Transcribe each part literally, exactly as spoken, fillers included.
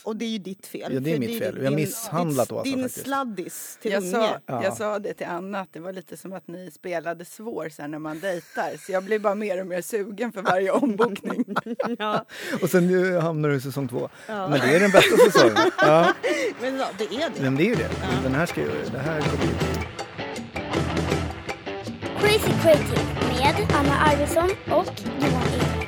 Och det är ju ditt fel. Ja, det är för mitt fel. Vi har misshandlat Åsa din faktiskt. sladdis till Jag unge. sa, Ja. jag sa det till Anna att det var lite som att ni spelade svår sen när man dejtar. Så jag blir bara mer och mer sugen för varje ombokning. Ja. Och sen nu hamnar du i säsong två. Ja. Men det är den bästa säsongen. Ja. Men ja, det är det. Men det är ju det. Den här ska ju, det här kommer ju. Crazy Creative med Anna Arvidsson och Johan Ek.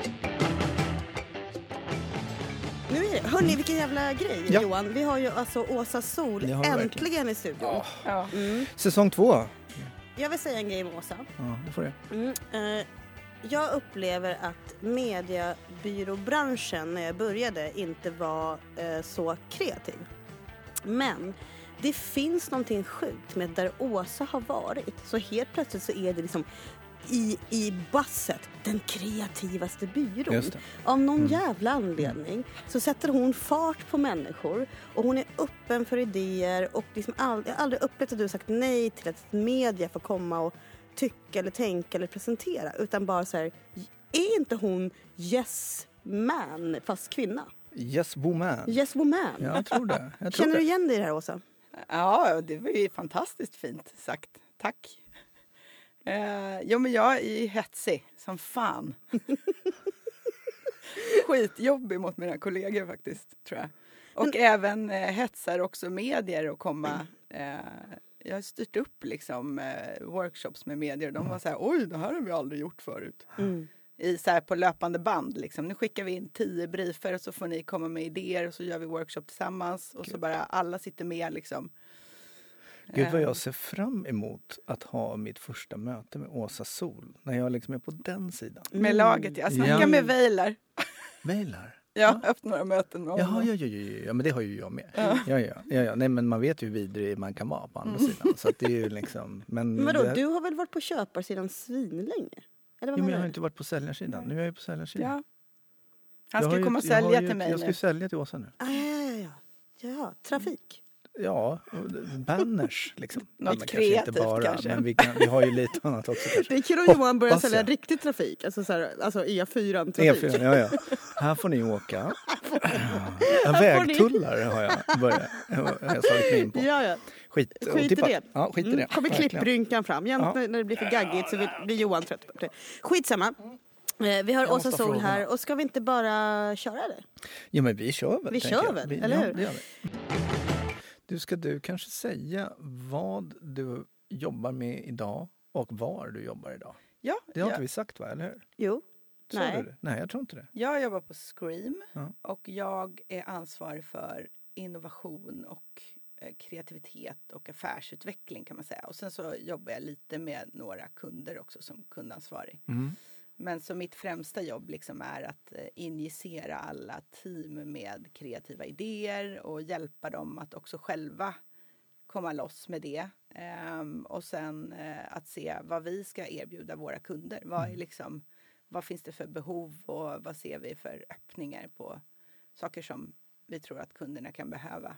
Nu är det. Hörrni, vilken jävla grej, Ja. Johan. Vi har ju alltså Åsa Sol Det har vi äntligen verkligen. i studion. Ja. Mm. Säsong två. Jag vill säga en grej med Åsa. Ja, det får det. Mm. Eh, jag upplever att mediebyråbranschen när jag började inte var eh, så kreativ. Men det finns någonting sjukt med där Åsa har varit. Så helt plötsligt så är det liksom i, i basset den kreativaste byrån. Just det. Av någon jävla anledning så sätter hon fart på människor och hon är öppen för idéer och liksom all, jag har aldrig upplevt att du har sagt nej till att media får komma och tycka eller tänka eller presentera, utan bara så här, är inte hon yes man fast kvinna? Yes, woman. Yes woman. Ja, jag tror det. Jag tror Känner du det. igen dig i det här, Åsa? Ja, det var ju fantastiskt fint sagt. Tack. Eh, jo, men jag är hetsig som fan. Skitjobbig mot mina kollegor faktiskt, tror jag. Och Men- även eh, hetsar också medier och komma... Eh, jag har styrt upp liksom eh, workshops med medier. De var så här, oj, det här har vi aldrig gjort förut. Mm. I så här på löpande band liksom. Nu skickar vi in tio briefer och så får ni komma med idéer och så gör vi workshop tillsammans och så bara alla sitter med liksom. Gud vad Eh, jag ser fram emot att ha mitt första möte med Åsa Sol. När jag liksom är på den sidan. Med laget. Jag snackar Ja. med Vejlar. Mailar. Jag har haft några möten med Jaha, honom. ja, ja, ja, ja, ja, men det har ju jag med. Ja. Ja, ja, ja, ja. Nej, men man vet ju hur vidrig man kan vara på andra sidan. Så att det är ju liksom... Men, Men vadå, det, du har väl varit på köparsidan svinlänge? Eller vad jo, men jag menar har du? inte varit på säljarsidan. Nu är jag ju på säljarsidan. Ja. Han Jag har ska ju- komma och jag har sälja ju- till mig Jag ska nu. ju sälja till Åsa nu. Ah, ja, ja, ja. Ja, trafik. Ja, banners liksom. Något Men kanske kreativt inte bara, kanske. Men vi, kan, vi har ju lite annat också kanske. Det är kul om Johan börjar Hoppas sälja jag. riktig trafik. Alltså, så här, alltså E fyra E trafik. fyra, ja, ja. Här får ni åka. Ja, vägtullar har jag börjat. Jag har slagit mig in på. Ja, ja. Skit, och Skit i tippa- det. Ja, skit i Mm, det. kommer Verkligen. klipprynkan fram. Jämt Ja. när när det blir för gaggigt så blir Johan trött på det. Skitsamma. Eh, Vi har Jag Åsa måste ha Sol frågorna. här och ska vi inte bara köra det? Ja, men vi kör väl. Vi tänker kör jag. väl, vi, eller ja, hur? Det gör vi. Du, ska du kanske säga vad du jobbar med idag och var du jobbar idag? Ja, Det har jag, inte vi sagt, va? Eller hur? Jo. Sa Nej. du det? Nej, jag tror inte det. jag jobbar på Scream Ja. och jag är ansvarig för innovation och eh, kreativitet och affärsutveckling kan man säga. Och sen så jobbar jag lite med några kunder också som kundansvarig. Mm. Men så mitt främsta jobb liksom är att eh, injicera alla team med kreativa idéer och hjälpa dem att också själva komma loss med det. Ehm, och sen eh, att se vad vi ska erbjuda våra kunder. Vad, är liksom, vad finns det för behov och vad ser vi för öppningar på saker som vi tror att kunderna kan behöva.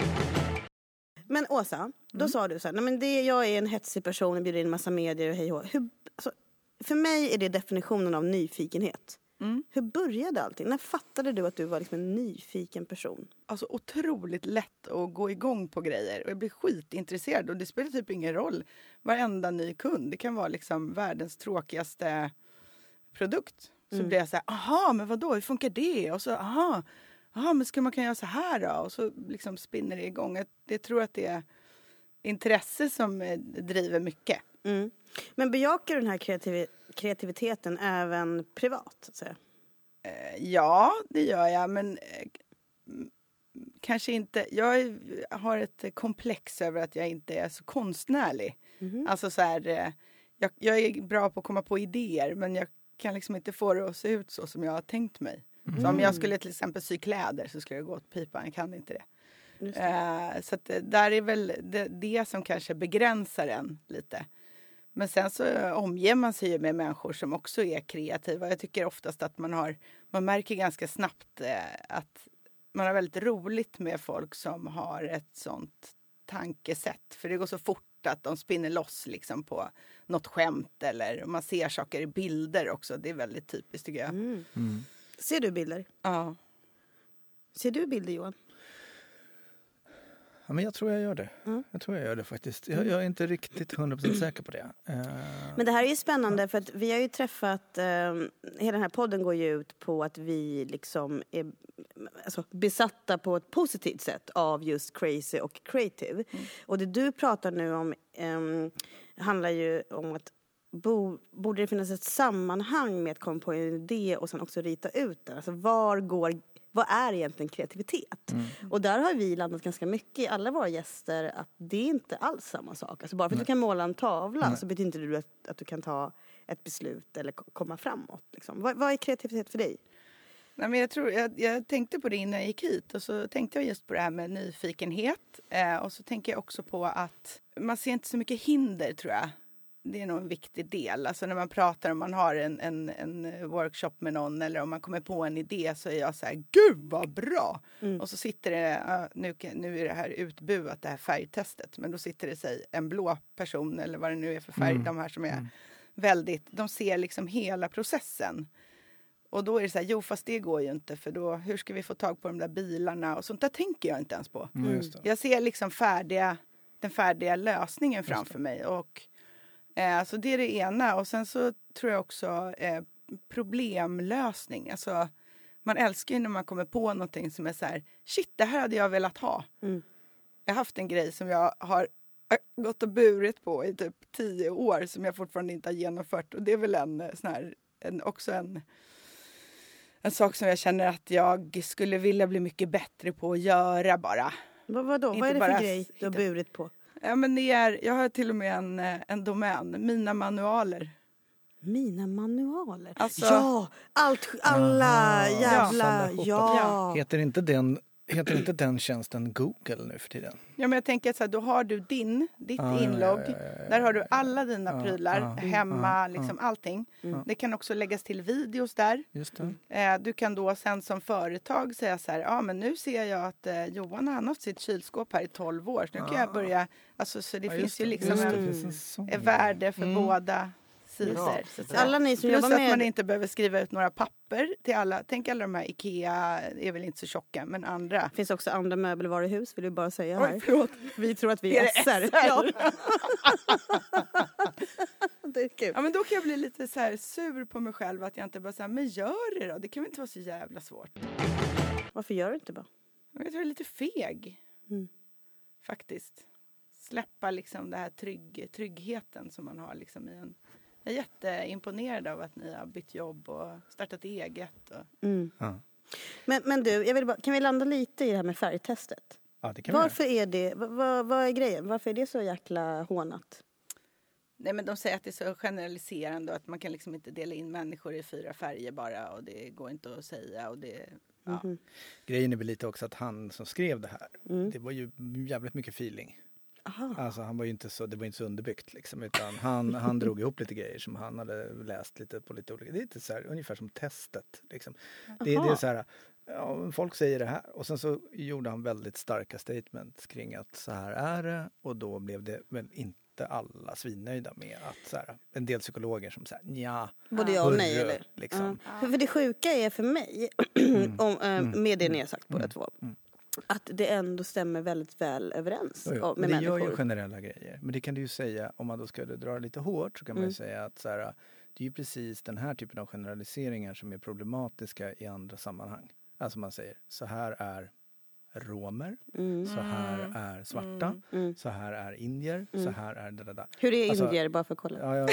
Men Åsa, då Mm. sa du så här, nej men det, jag är en hetsig person, jag bjuder in massa medier och hej och hå. Hur, alltså, för mig är det definitionen av nyfikenhet. Mm. Hur började allting? När fattade du att du var liksom en nyfiken person? Alltså otroligt lätt att gå igång på grejer. Och jag blir skitintresserad. Och det spelar typ ingen roll. Varenda ny kund. Det kan vara liksom världens tråkigaste produkt. Så Mm. blir jag så här, aha, men vadå? Hur funkar det? Och så, aha, aha men ska man kan göra så här då? Och så liksom spinner det igång. Jag, jag tror att det är intresse som eh, driver mycket. Mm. Men bejakar den här kreativ- kreativiteten även privat? Så att säga? Eh, ja, det gör jag. Men eh, m- kanske inte. Jag är, har ett eh, komplex över att jag inte är så konstnärlig. Mhm. Alltså så här, eh, jag, jag är bra på att komma på idéer. Men jag kan liksom inte få det att se ut så som jag har tänkt mig. Så om jag skulle till exempel sy kläder så skulle jag gå åt pipan. Jag kan inte det. Just det. Eh, så att, eh, där är väl det, det som kanske begränsar en lite. Men sen så eh, omger man sig ju med människor som också är kreativa. Jag tycker oftast att man har, man märker ganska snabbt eh, att man har väldigt roligt med folk som har ett sånt tankesätt. För det går så fort att de spinner loss liksom på något skämt eller man ser saker i bilder också. Det är väldigt typiskt tycker jag. Mm. Mm. Ser du bilder? Ja. Ser du bilder, Johan? Ja, men jag tror jag gör det. Mm. Jag tror jag gör det faktiskt. Jag, jag är inte riktigt hundra procent säker på det. Uh... Men det här är ju spännande för att vi har ju träffat, eh, hela den här podden går ju ut på att vi liksom är alltså, besatta på ett positivt sätt av just crazy och creative. Mm. Och det du pratar nu om eh, handlar ju om att bo, borde det finnas ett sammanhang med att komma på en idé och sen också rita ut den. Alltså var går Vad är egentligen kreativitet? Mm. Och där har vi landat ganska mycket i alla våra gäster att det är inte alls samma sak. Alltså bara för att Nej. du kan måla en tavla Nej. så betyder inte det att, att du kan ta ett beslut eller komma framåt. Liksom. Vad, vad är kreativitet för dig? Nej, men jag, tror, jag, jag tänkte på det innan jag gick hit och så tänkte jag just på det här med nyfikenhet. Eh, och så tänker jag också på att man ser inte så mycket hinder, tror jag. Det är nog en viktig del. Alltså när man pratar, om man har en, en, en workshop med någon eller om man kommer på en idé så är jag så här, gud vad bra! Mm. Och så sitter det, uh, nu, nu är det här utbuat, det här färgtestet, men då sitter det sig en blå person eller vad det nu är för färg, mm. de här som är mm. väldigt, de ser liksom hela processen. Och då är det så här, jo fast det går ju inte för då, hur ska vi få tag på de där bilarna och sånt där tänker jag inte ens på. Mm. Jag ser liksom färdiga, den färdiga lösningen framför mig och Eh, så det är det ena. Och sen så tror jag också eh, problemlösning. Alltså, man älskar ju när man kommer på någonting som är så här, shit, det här hade jag velat ha. Mm. Jag har haft en grej som jag har gått och burit på i typ tio år som jag fortfarande inte har genomfört. Och det är väl en sån här, en, också en, en sak som jag känner att jag skulle vilja bli mycket bättre på att göra bara. Vad, vadå? Vad är det för grej du har burit på? Ja, men det är, jag har till och med en, en domän, Mina manualer. Mina manualer? Alltså, ja, allt, alla aha, jävla, ja. ja. Heter inte den... Heter inte den tjänsten Google nu för tiden? Ja, men jag tänker så här, då har du din, ditt ah, inlogg. Ja, ja, ja, ja. Där har du alla dina ah, prylar ah, hemma, ah, liksom ah, allting. Mm. Det kan också läggas till videos där. Just det. Eh, du kan då sen som företag säga så här, ja ah, men nu ser jag att eh, Johan har haft sitt kylskåp här i tolv år. Så nu ah. kan jag börja, alltså så det ja, finns ju liksom en, en, en värde för mm. båda. Sidor, alla ni som Plus jobbar med... att man inte behöver skriva ut några papper till alla. Tänk alla de här Ikea är väl inte så tjocka, men andra. Det finns också andra möbelvaruhus, vill du bara säga här. Oj, vi tror att vi är, är S R. Ja. Det är kul. Ja, men då kan jag bli lite så här sur på mig själv att jag inte bara säger, men gör det då. Det kan väl inte vara så jävla svårt. Varför gör du inte bara? Jag tror jag är lite feg. Mm. Faktiskt. Släppa liksom det här trygg, tryggheten som man har liksom i en... Jag är jätteimponerad av att ni har bytt jobb och startat eget. Och... Mm. Ja. Men, men du, jag vill bara, kan vi landa lite i det här med färgtestet? Ja, det kan Varför vi. är det, vad, vad är grejen? Varför är det så jäkla hånat? Nej, men de säger att det är så generaliserande och att man kan liksom inte dela in människor i fyra färger bara och det går inte att säga och det... Ja. Mm-hmm. Grejen är väl lite också att han som skrev det här, mm. det var ju jävligt mycket feeling. Aha. Alltså han var ju inte så, det var inte så underbyggt liksom, utan han, han drog ihop lite grejer som han hade läst lite på lite olika, det är lite så här, ungefär som testet liksom. Det, det är så här, ja, folk säger det här och sen så gjorde han väldigt starka statements kring att så här är det och då blev det väl inte alla svinnöjda med att så här, en del psykologer som säger nja, både ja och nej eller? Liksom. Ja. För det sjuka är för mig mm. om, äh, med det ni har sagt båda mm. två. Mm. Att det ändå stämmer väldigt väl överens jo, jo. med men det människor. gör ju generella grejer. Men det kan du ju säga, om man då skulle dra det lite hårt så kan mm. man ju säga att så här, det är ju precis den här typen av generaliseringar som är problematiska i andra sammanhang. Alltså man säger, så här är romer, mm. så här är svarta, mm. så här är indier, mm. så här är det där. Hur är alltså, indier, bara för att kolla? Ja, ja,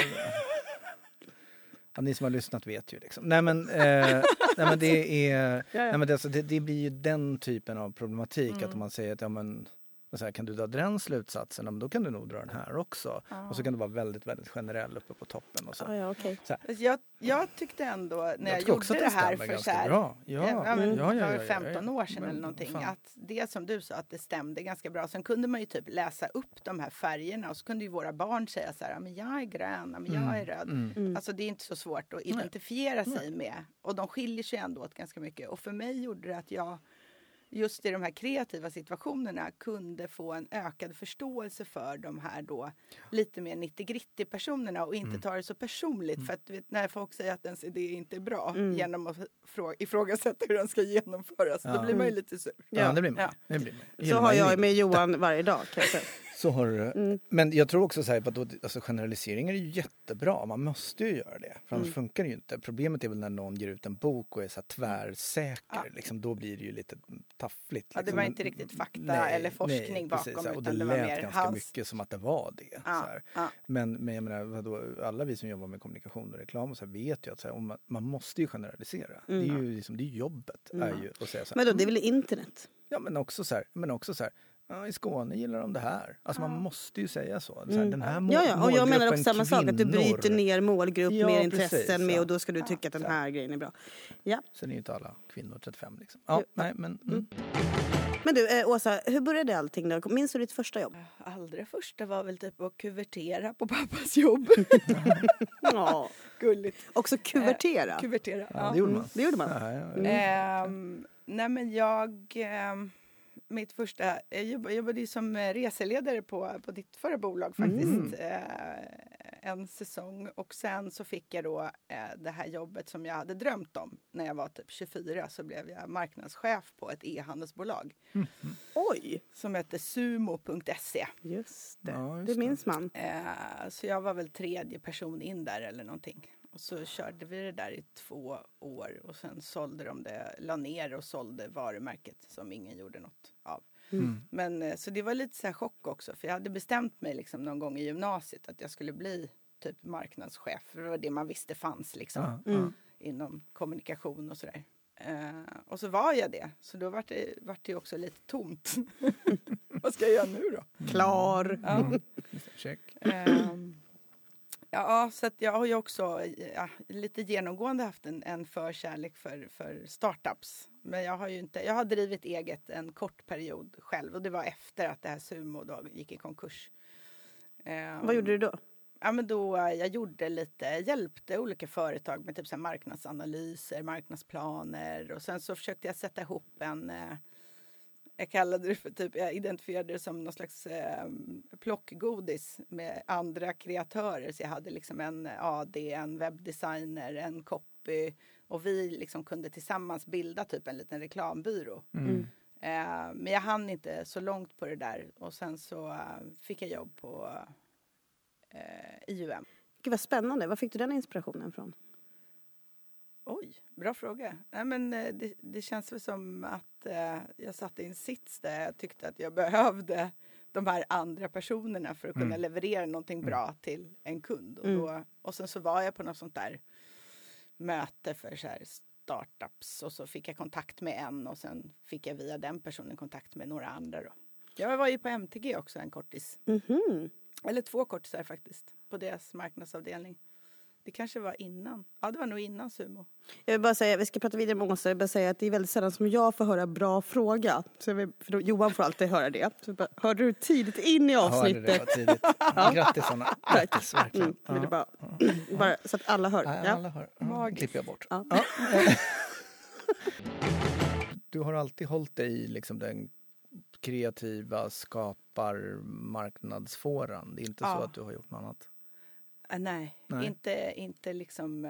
ja, ni som har lyssnat vet ju liksom. Nej men, eh, nej, men det är ja, ja. Nej, men det, alltså, det, det blir ju den typen av problematik mm. att om man säger att ja, men, så här, kan du dra den slutsatsen, men då kan du nog dra den här också. Ah. Och så kan du vara väldigt, väldigt generell uppe på toppen. Och så. Ah, ja, okay. så jag, jag tyckte ändå när jag, jag gjorde det, det här för så här, bra. Ja. Ja, men, ja, ja, ja, femton år sedan men, eller någonting. fan. Att det som du sa, att det stämde ganska bra. Sen kunde man ju typ läsa upp de här färgerna och så kunde ju våra barn säga så här, men jag är grön, men jag är röd. Mm. Mm. Alltså det är inte så svårt att identifiera mm. sig med. Och de skiljer sig ändå åt ganska mycket. Och för mig gjorde det att jag just i de här kreativa situationerna kunde få en ökad förståelse för de här då lite mer nittio-gritty personerna och inte mm. ta det så personligt. Mm. För att vet, när folk säger att ens idé inte är bra mm. genom att frå- ifrågasätta hur den ska genomföras, ja. då blir man ju lite sur. Ja, ja det blir man. Ja. Det blir man. Så har jag med Johan varje dag kan jag säga. Så har du. Mm. Men jag tror också så här, att alltså, generaliseringar är ju jättebra. Man måste ju göra det. För annars mm. funkar det ju inte. Problemet är väl när någon ger ut en bok och är så här tvärsäker. Ja. Liksom, då blir det ju lite taffligt. Liksom. Ja, det var inte riktigt fakta nej, eller forskning nej, bakom. Precis, utan och det, det lät var mer ganska hans... mycket som att det var det. Ja. Så här. Ja. Men, men jag menar, vadå, alla vi som jobbar med kommunikation och reklam och så här, vet ju att så här, om man, man måste ju generalisera. Mm. Det är ju liksom, det är jobbet. Mm. Är ju, att säga så här, men då, det är väl internet? Ja, men också så här, men också så här ja, i Skåne gillar de det här. Alltså ja. man måste ju säga så. så här, mm. den här mål- ja, ja, och jag menar också samma kvinnor. sak. Att du bryter ner målgrupp ja, mer precis, intressen med ja. och då ska du tycka ja, att den här grejen är bra. Ja. Sen är ju inte alla kvinnor trettiofem liksom. Ja, jo. nej, men... Mm. Mm. Men du, eh, Åsa, hur började allting då? Minns du ditt första jobb? Allra första var väl typ att kuvertera på pappas jobb. Ja, gulligt. Också kuvertera? Eh, kuvertera, ja. ja. Det gjorde man. Mm. Det gjorde man. Ja, ja, ja. Mm. Eh, nej, men jag... Eh, mitt första... Jag jobbade ju som reseledare på, på ditt förra bolag faktiskt. Mm. Eh, en säsong. Och sen så fick jag då eh, det här jobbet som jag hade drömt om. När jag var typ tjugofyra så blev jag marknadschef på ett e-handelsbolag. Mm. Oj! Som heter sumo punkt se. Just det, ja, just det minns man. Eh, så jag var väl tredje person in där eller någonting. Och så körde vi det där i två år. Och sen sålde de det, la ner och sålde varumärket som ingen gjorde något av. Mm. Men så det var lite så här chock också. För jag hade bestämt mig liksom någon gång i gymnasiet att jag skulle bli typ marknadschef. För det var det man visste fanns liksom. Mm. Inom kommunikation och sådär. Uh, och så var jag det. Så då var det, var det också lite tomt. Vad ska jag göra nu då? Mm. Klar. Ja. Mm. Check. Uh, ja, så att jag har ju också ja, lite genomgående haft en, en förkärlek för, för startups. Men jag har ju inte, jag har drivit eget en kort period själv. Och det var efter att det här Sumo då gick i konkurs. Um, Vad gjorde du då? Ja, men då jag gjorde lite, hjälpte olika företag med typ så här marknadsanalyser, marknadsplaner. Och sen så försökte jag sätta ihop en, eh, jag kallade det för typ, jag identifierade det som någon slags eh, plockgodis med andra kreatörer. Så jag hade liksom en A D, en webbdesigner, en copy. Och vi liksom kunde tillsammans bilda typ en liten reklambyrå. Mm. Eh, men jag hann inte så långt på det där. Och sen så eh, fick jag jobb på I U M. Gud vad spännande. Var fick du den inspirationen från? Oj, bra fråga. Nej, men det, det känns väl som att eh, jag satt i en sits där jag tyckte att jag behövde de här andra personerna för att kunna mm. leverera någonting bra mm. till en kund. Och, då, och sen så var jag på något sånt där möte för så här startups och så fick jag kontakt med en och sen fick jag via den personen kontakt med några andra då. Jag var ju på M T G också en kortis. Mhm. Eller två kortisar faktiskt. På deras marknadsavdelning. Det kanske var innan. Ja, det var nog innan Sumo. Jag vill bara säga, vi ska prata vidare med Åsa. Jag vill bara säga att det är väldigt sällan som jag får höra bra fråga. Så jag vill, för då, Johan får alltid höra det. Så bara, hörde du tidigt in i avsnittet? Ja, det var tidigt. Ja. Grattis Anna. Grattis, verkligen. Mm, ja. bara, bara, så att alla hör. Ja, ja. alla hör. Ja, klipper jag bort. Ja. Ja. Du har alltid hållit dig i liksom den kreativa skapar marknadsfåran. Det är inte ja. så att du har gjort något annat? Uh, nej. nej, inte, inte liksom... Uh,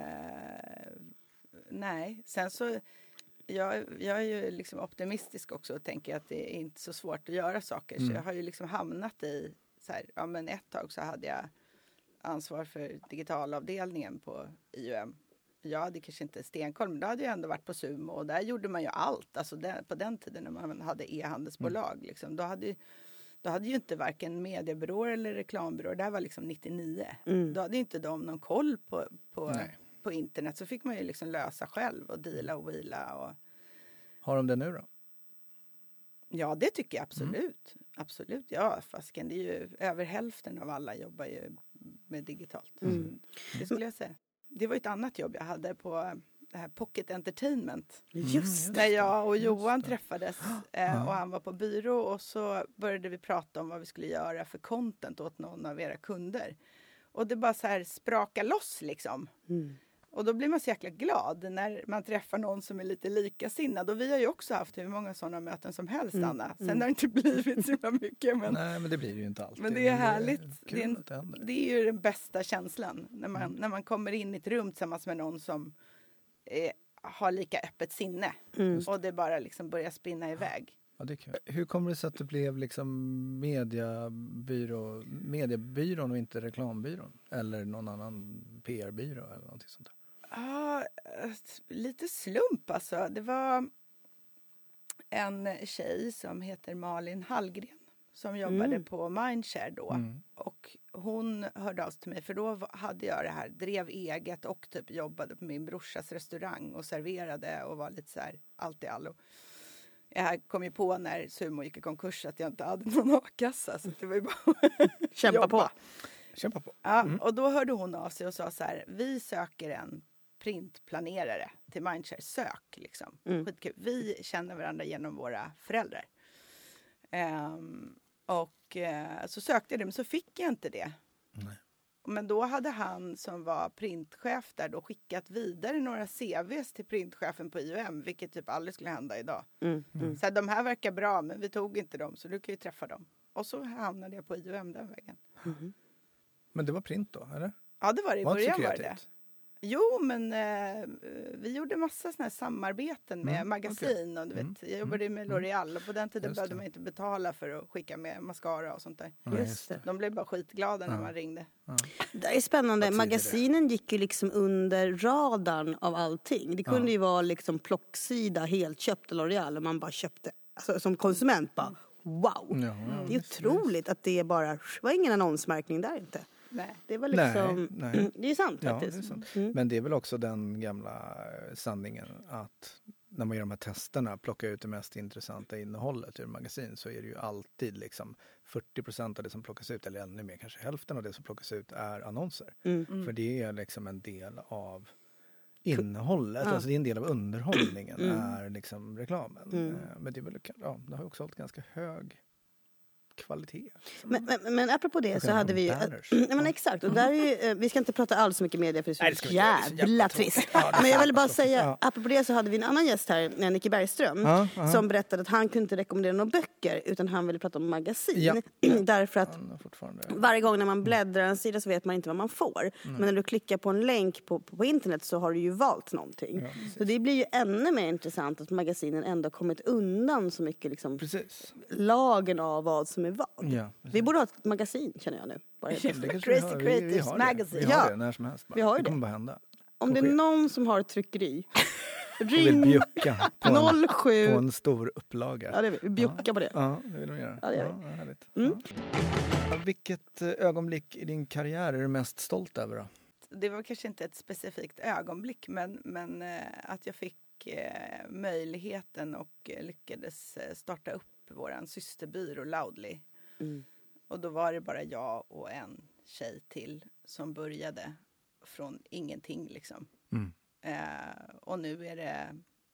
nej, sen så... Jag, jag är ju liksom optimistisk också och tänker att det är inte så svårt att göra saker. Mm. Så jag har ju liksom hamnat i... Så här, ja, men ett tag så hade jag ansvar för digitalavdelningen på I U M. Jag hade kanske inte stenkoll, men då hade jag ändå varit på Sumo och där gjorde man ju allt. Alltså det, på den tiden när man hade e-handelsbolag. Mm. Liksom, då, hade, då hade ju inte varken mediebyråer eller reklambyråer. Det här var liksom nittionio. Mm. Då hade ju inte de någon koll på, på, på internet. Så fick man ju liksom lösa själv och deala och wheela. Och... Har de det nu då? Ja, det tycker jag absolut. Mm. Absolut, ja. Fasken, det är ju över hälften av alla jobbar ju med digitalt. Mm. Det skulle jag säga. Det var ett annat jobb jag hade på det här Pocket Entertainment. Just när jag och Johan träffades eh, och han var på byrå och så började vi prata om vad vi skulle göra för content åt någon av era kunder. Och det bara så här spraka loss liksom. Mm. Och då blir man så jäkla glad när man träffar någon som är lite likasinnad. Och vi har ju också haft hur många sådana möten som helst, Mm. Anna. Sen har det inte blivit så himla mycket. Men, Nej, men det blir det ju inte alltid. men det är härligt. Det Det är, är, en, kul att det händer. det är ju den bästa känslan. När man, Mm. när man kommer in i ett rum tillsammans med någon som eh, har lika öppet sinne. Mm. Och det bara liksom börjar spinna iväg. Ja, det är kul. Hur kommer det sig att det blev liksom mediebyrå, mediebyrån och inte reklambyrån? Eller någon annan P R-byrå eller någonting sånt där? Ja, eh, lite slump alltså. Det var en tjej som heter Malin Hallgren som jobbade Mm. på Mindshare då. Mm. Och hon hörde av sig till mig för då var- hade jag det här, drev eget och typ jobbade på min brorsas restaurang och serverade och var lite så här allt i allo. Jag kom ju på när Sumo gick i konkurs att jag inte hade någon a-kassa så det var ju bara Kämpa jobba. på. Kämpa på. Ja, Mm. och då hörde hon av sig och sa så här, vi söker en printplanerare till Mindshare, sök liksom. Mm. Skitkul. Vi känner varandra genom våra föräldrar. Ehm, och eh, så sökte jag det, men så fick jag inte det. Nej. Men då hade han som var printchef där då skickat vidare några C Vs till printchefen på I O M, vilket typ aldrig skulle hända idag. Mm. Mm. Så här, de här verkar bra, men vi tog inte dem, så du kan ju träffa dem. Och så hamnade jag på I O M den vägen. Mm. Men det var print då, eller? Ja, det var det. I Var inte så början var det det. kreativt? Jo, men eh, vi gjorde massa såna här samarbeten med Mm, magasin. Och, du vet, Mm, jag jobbade med L'Oreal och på den tiden Just behövde det. man inte betala för att skicka med mascara och sånt där. Ja, Just det. De blev bara skitglada när Ja. man ringde. Det är spännande. Vad tidigt Magasinen gick ju liksom under radarn av allting. Det kunde Ja. ju vara liksom plocksida helt köpt av L'Oreal och man bara köpte. Alltså, som konsument bara wow. Ja, Det är otroligt att det bara det var ingen annonsmärkning där inte. Nej. Det var liksom, Nej, nej. det är sant Ja, faktiskt. det är sant. Mm. Men det är väl också den gamla eh, sanningen att när man gör de här testerna, plocka ut det mest intressanta innehållet ur magasin, så är det ju alltid liksom fyrtio procent av det som plockas ut, eller ännu mer, kanske hälften av det som plockas ut är annonser. Mm. För det är liksom en del av innehållet, Ja. alltså det är en del av underhållningen, Mm. är liksom reklamen. Mm. Eh, Men det är väl, ja, det har ju också hållit ganska hög kvalitet. Men, men, men apropå det så Skillnad hade från vi ju... banners. Ja, men exakt. Och där är ju, eh, vi ska inte prata alls så mycket media för det Nej, är det så ska vi inte göra. Det är så jävla jävla trist. tråkigt. Ja, det är Men jag ville bara så säga, tråkigt. apropå det så hade vi en annan gäst här, eh, Nicky Bergström, Ja, ja. som berättade att han kunde inte rekommendera några böcker utan han ville prata om magasin. Ja. Därför att Han har fortfarande... varje gång när man bläddrar en sida så vet man inte vad man får. Men när du klickar på en länk på, på, på internet så har du ju valt någonting. Ja, precis. så det blir ju ännu mer intressant att magasinen ändå har kommit undan så mycket liksom, Precis. lagen av vad som är vad. Ja, Vi borde ha ett magasin känner jag nu. Bara helt Det enkelt. kanske vi Crazy har. Vi- vi Creatives har det. Magazine. Vi har Ja. det när som helst. Bara. Vi har ju det det. kommer bara hända. Om det är någon som har ett tryckeri, Och vill ring bjucka på en, noll sju. på en stor upplaga. Ja, det vill vi. Bjucka på det. Ja, det vill de göra. Ja, det gör vi. ja, härligt. Mm. Ja. Vilket eh, ögonblick i din karriär är du mest stolt över då? Det var kanske inte ett specifikt ögonblick, men, men eh, att jag fick eh, möjligheten och eh, lyckades eh, starta upp våran systerbyrå Loudly. Mm. Och då var det bara jag och en tjej till som började från ingenting liksom. Mm. Eh, och nu är det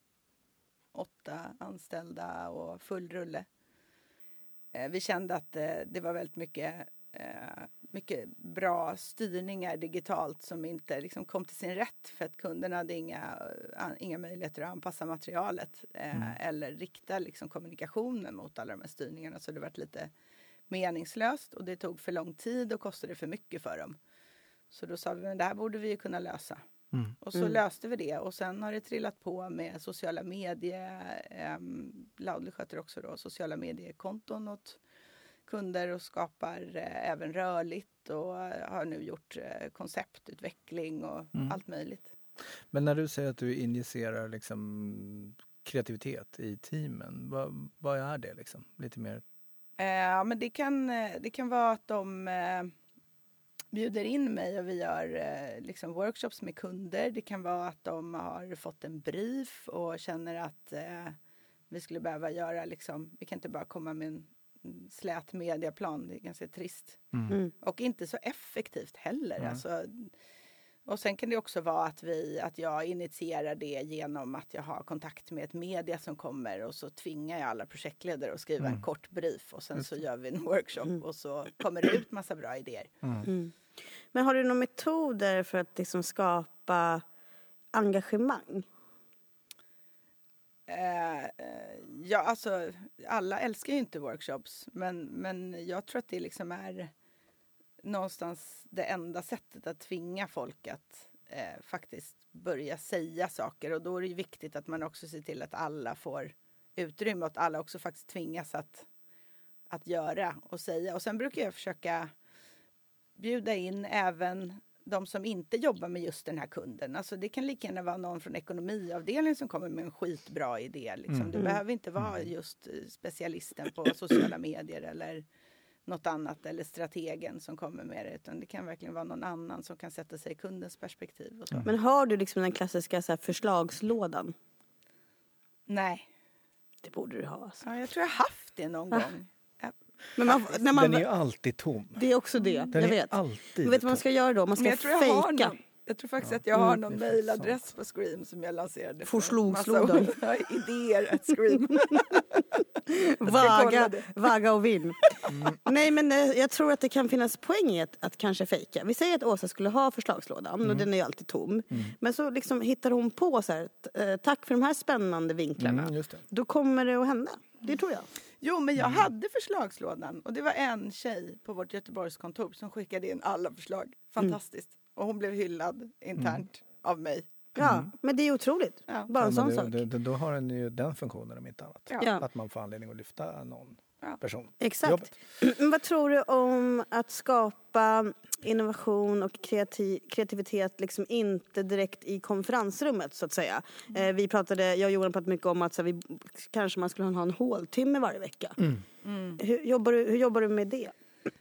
åtta anställda och full rulle. Eh, vi kände att eh, det var väldigt mycket, eh, mycket bra styrningar digitalt som inte liksom kom till sin rätt för att kunderna hade inga, an, inga möjligheter att anpassa materialet eh, Mm. eller rikta liksom, kommunikationen mot alla de här styrningarna. Så det var lite meningslöst och det tog för lång tid och kostade för mycket för dem. Så då sa vi, men det här borde vi ju kunna lösa. Mm. Och så Mm. löste vi det. Och sen har det trillat på med sociala medier. Um, Loudly sköter också då sociala mediekonton åt kunder och skapar eh, även rörligt. Och eh, har nu gjort eh, konceptutveckling och Mm. allt möjligt. Men när du säger att du injicerar liksom kreativitet i teamen, vad, vad är det liksom? Lite mer... Ja, men det kan, eh, det kan vara att de eh, bjuder in mig och vi gör eh, liksom workshops med kunder. Det kan vara att de har fått en brief och känner att eh, vi skulle behöva göra liksom, vi kan inte bara komma med en en slät mediaplan, det är ganska trist. Mm. Mm. Och inte så effektivt heller. Nej. Alltså, och sen kan det också vara att, vi, att jag initierar det genom att jag har kontakt med ett media som kommer och så tvingar jag alla projektledare att skriva Mm. en kort brief och sen Just så det. gör vi en workshop Mm. och så kommer det ut massa bra idéer. Mm. Mm. Men har du några metoder för att liksom skapa engagemang? Eh, ja, alltså alla älskar ju inte workshops, men, men jag tror att det liksom är någonstans det enda sättet att tvinga folk att eh, faktiskt börja säga saker. Och då är det ju viktigt att man också ser till att alla får utrymme och att alla också faktiskt tvingas att, att göra och säga. Och sen brukar jag försöka bjuda in även de som inte jobbar med just den här kunden. Alltså det kan lika gärna vara någon från ekonomiavdelningen som kommer med en skitbra idé. Liksom. Mm. Du behöver inte vara just specialisten på sociala medier eller något annat, eller strategen som kommer med det, utan det kan verkligen vara någon annan som kan sätta sig i kundens perspektiv. Och så. Men har du liksom den klassiska så här, förslagslådan? Nej. Det borde du ha. Alltså. Ja, jag tror jag haft det någon ah. gång. Ja. Men man, när man, den är ju alltid tom. Det är också det, den jag vet. Alltid men vet du vad man ska göra då? Man ska jag fejka. Jag tror faktiskt ja. att jag har någon mm. mejladress på Scream som jag lanserade. Förslagslådan. Idéer att Scream. vaga, vaga och vinn. Mm. Nej, men jag tror att det kan finnas poäng i att, att kanske fejka. Vi säger att Åsa skulle ha förslagslådan mm. och den är ju alltid tom. Mm. Men så liksom hittar hon på så här, tack för de här spännande vinklarna. Mm, just det. Då kommer det att hända. Det tror jag. Jo, men jag hade förslagslådan och det var en tjej på vårt Göteborgskontor som skickade in alla förslag. Fantastiskt. Mm. Och hon blev hyllad internt mm. av mig. Ja, mm. men det är otroligt. Ja. Bara en ja, sån det, sak. Det, det, då har den ju den funktionen om inte annat. Ja. Att man får anledning att lyfta någon ja. person. Exakt. Men vad tror du om att skapa innovation och kreativ, kreativitet liksom inte direkt i konferensrummet så att säga? Mm. Eh, vi pratade, jag och Johan pratade mycket om att så här, vi, kanske man skulle ha en håltimme varje vecka. Mm. Mm. Hur, jobbar du, hur jobbar du med det?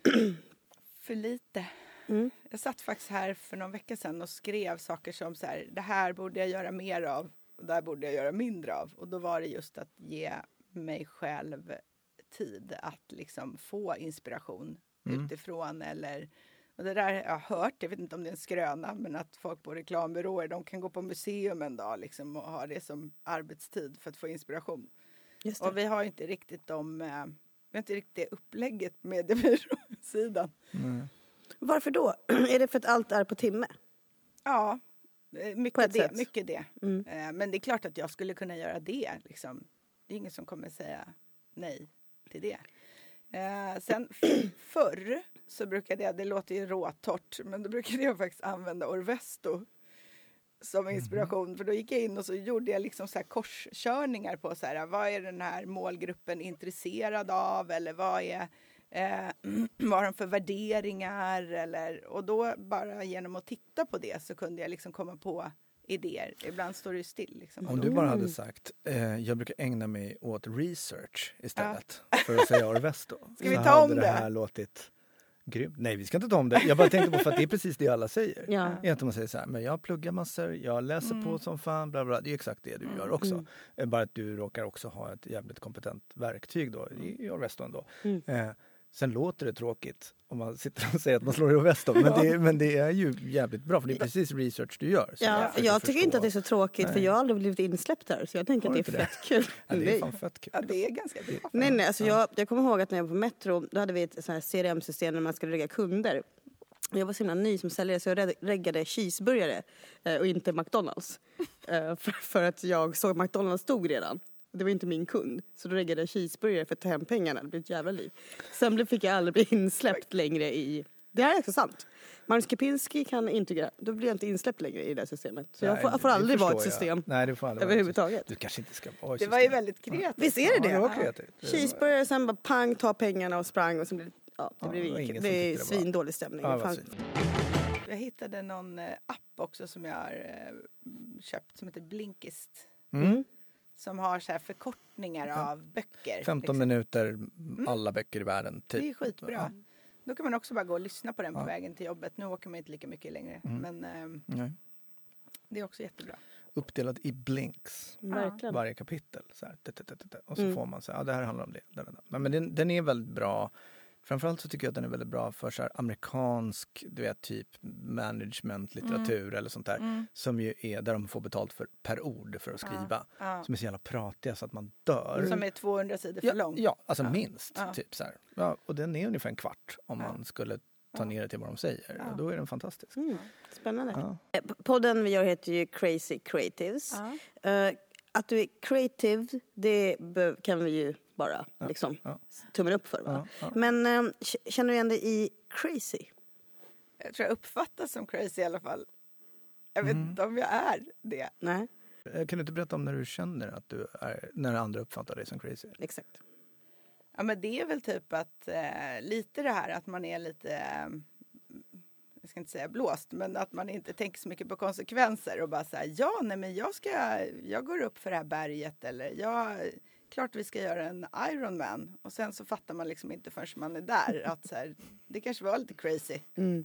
För lite. Mm. Jag satt faktiskt här för någon vecka sedan och skrev saker som så här, det här borde jag göra mer av och där borde jag göra mindre av. Och då var det just att ge mig själv tid att liksom få inspiration mm. utifrån. Eller, och det där jag har hört, jag vet inte om det är en skröna, men att folk på reklambyråer, de kan gå på museum en dag liksom, och ha det som arbetstid för att få inspiration. Just det. Och vi har inte riktigt de, eh, vi har inte riktigt det upplägget med byråsidan. Mm. Varför då? Är det för att allt är på timme? Ja, mycket det. Mycket det. Mm. Men det är klart att jag skulle kunna göra det. Liksom. Det är ingen som kommer säga nej till det. Sen förr så brukade jag, det låter ju råtort, men då brukade jag faktiskt använda Orvesto som inspiration. Mm. För då gick jag in och så gjorde jag liksom så här korskörningar på så här, vad är den här målgruppen intresserad av? Eller vad är... Eh, vad har de för värderingar eller, och då bara genom att titta på det så kunde jag liksom komma på idéer. Ibland står det ju still. Liksom. Om du bara hade sagt eh, jag brukar ägna mig åt research istället ja. för att säga Orvesto. Ska vi ta om det? Det här låtit grymt. Nej, vi ska inte ta om det. Jag bara tänkte på för att det är precis det alla säger. Ja. Egentligen man säger så här, men jag pluggar massor, jag läser mm. på som fan, bla bla. Det är exakt det du mm. gör också. Mm. Bara att du råkar också ha ett jävligt kompetent verktyg då, i, i Orvesto ändå. Mm. Eh, Sen låter det tråkigt om man sitter och säger att man slår i Orvesto. Men, det, men det är ju jävligt bra för det är precis research du gör. Ja, jag, jag tycker inte att det är så tråkigt nej. för jag har aldrig blivit insläppt där. Så jag tänker att det är fett det? kul. Ja, det är fan fett kul. Ja, det är ganska bra. Nej, nej, alltså jag, jag kommer ihåg att när jag var på Metro, då hade vi ett sånt här C R M-system när man skulle regga kunder. Jag var så himla ny som säljare så jag reggade cheeseburgare och inte McDonalds. för, för att jag såg McDonalds stod redan. Det var inte min kund. Så då reggade jag cheeseburgare för att ta hem pengarna. Det blev ett jävla liv. Sen fick jag aldrig bli insläppt längre i... Det här är också sant. Magnus Kepinski kan intyga. Då blir jag inte insläppt längre i det här systemet. Så nej, jag får, jag får aldrig vara ett system. Jag. Nej, det får aldrig överhuvudtaget. Du kanske inte ska vara det var ju väldigt kreativt. Visst är det det? Ja, det var kreativt. Cheeseburgare, sen bara pang, ta pengarna och sprang. Och sen blev, ja, det blev ja, ingen. Det är svindålig stämning. Ja, jag hittade någon app också som jag har köpt som heter Blinkist. Mm. Som har så här förkortningar ja. av böcker. femton liksom. minuter, alla böcker i världen. Typ. Det är skitbra. Ja. Då kan man också bara gå och lyssna på den på ja. vägen till jobbet. Nu åker man inte lika mycket längre. Mm. Men eh, det är också jättebra. Uppdelad i blinks. Verkligen. Varje kapitel. Så här, och så mm. får man säga, ja det här handlar om det. Men, men den, den är väldigt bra. Framförallt så tycker jag att den är väldigt bra för så här amerikansk, du vet, typ management-litteratur mm. eller sånt där. Mm. Som ju är där de får betalt för per ord för att skriva. Ja. Ja. Som är så jävla pratiga så att man dör. Som är tvåhundra sidor för ja, lång. Ja, alltså ja. minst. Ja. Typ så här. Ja, och den är ungefär en kvart om ja. man skulle ta ner det till vad de säger. Ja. Och då är den fantastisk. Mm. Spännande. Ja. Eh, p- Podden vi gör heter ju Crazy Creatives. Ja. Eh, att du är creative, det be- kan vi ju bara liksom Ja. tummen upp för. Va? Ja, ja. Men eh, k- känner du igen dig i crazy? Jag tror jag uppfattas som crazy i alla fall. Jag vet Mm. inte om jag är det. Nej, Kan du inte berätta om när du känner att du är, när andra uppfattar dig som crazy? exakt. Ja, men det är väl typ att eh, lite det här att man är lite, eh, jag ska inte säga blåst, men att man inte tänker så mycket på konsekvenser och bara säga ja, nej men jag ska, jag går upp för det här berget eller ja, klart vi ska göra en Ironman och sen så fattar man liksom inte förrän man är där att så här, det kanske var lite crazy. Mm.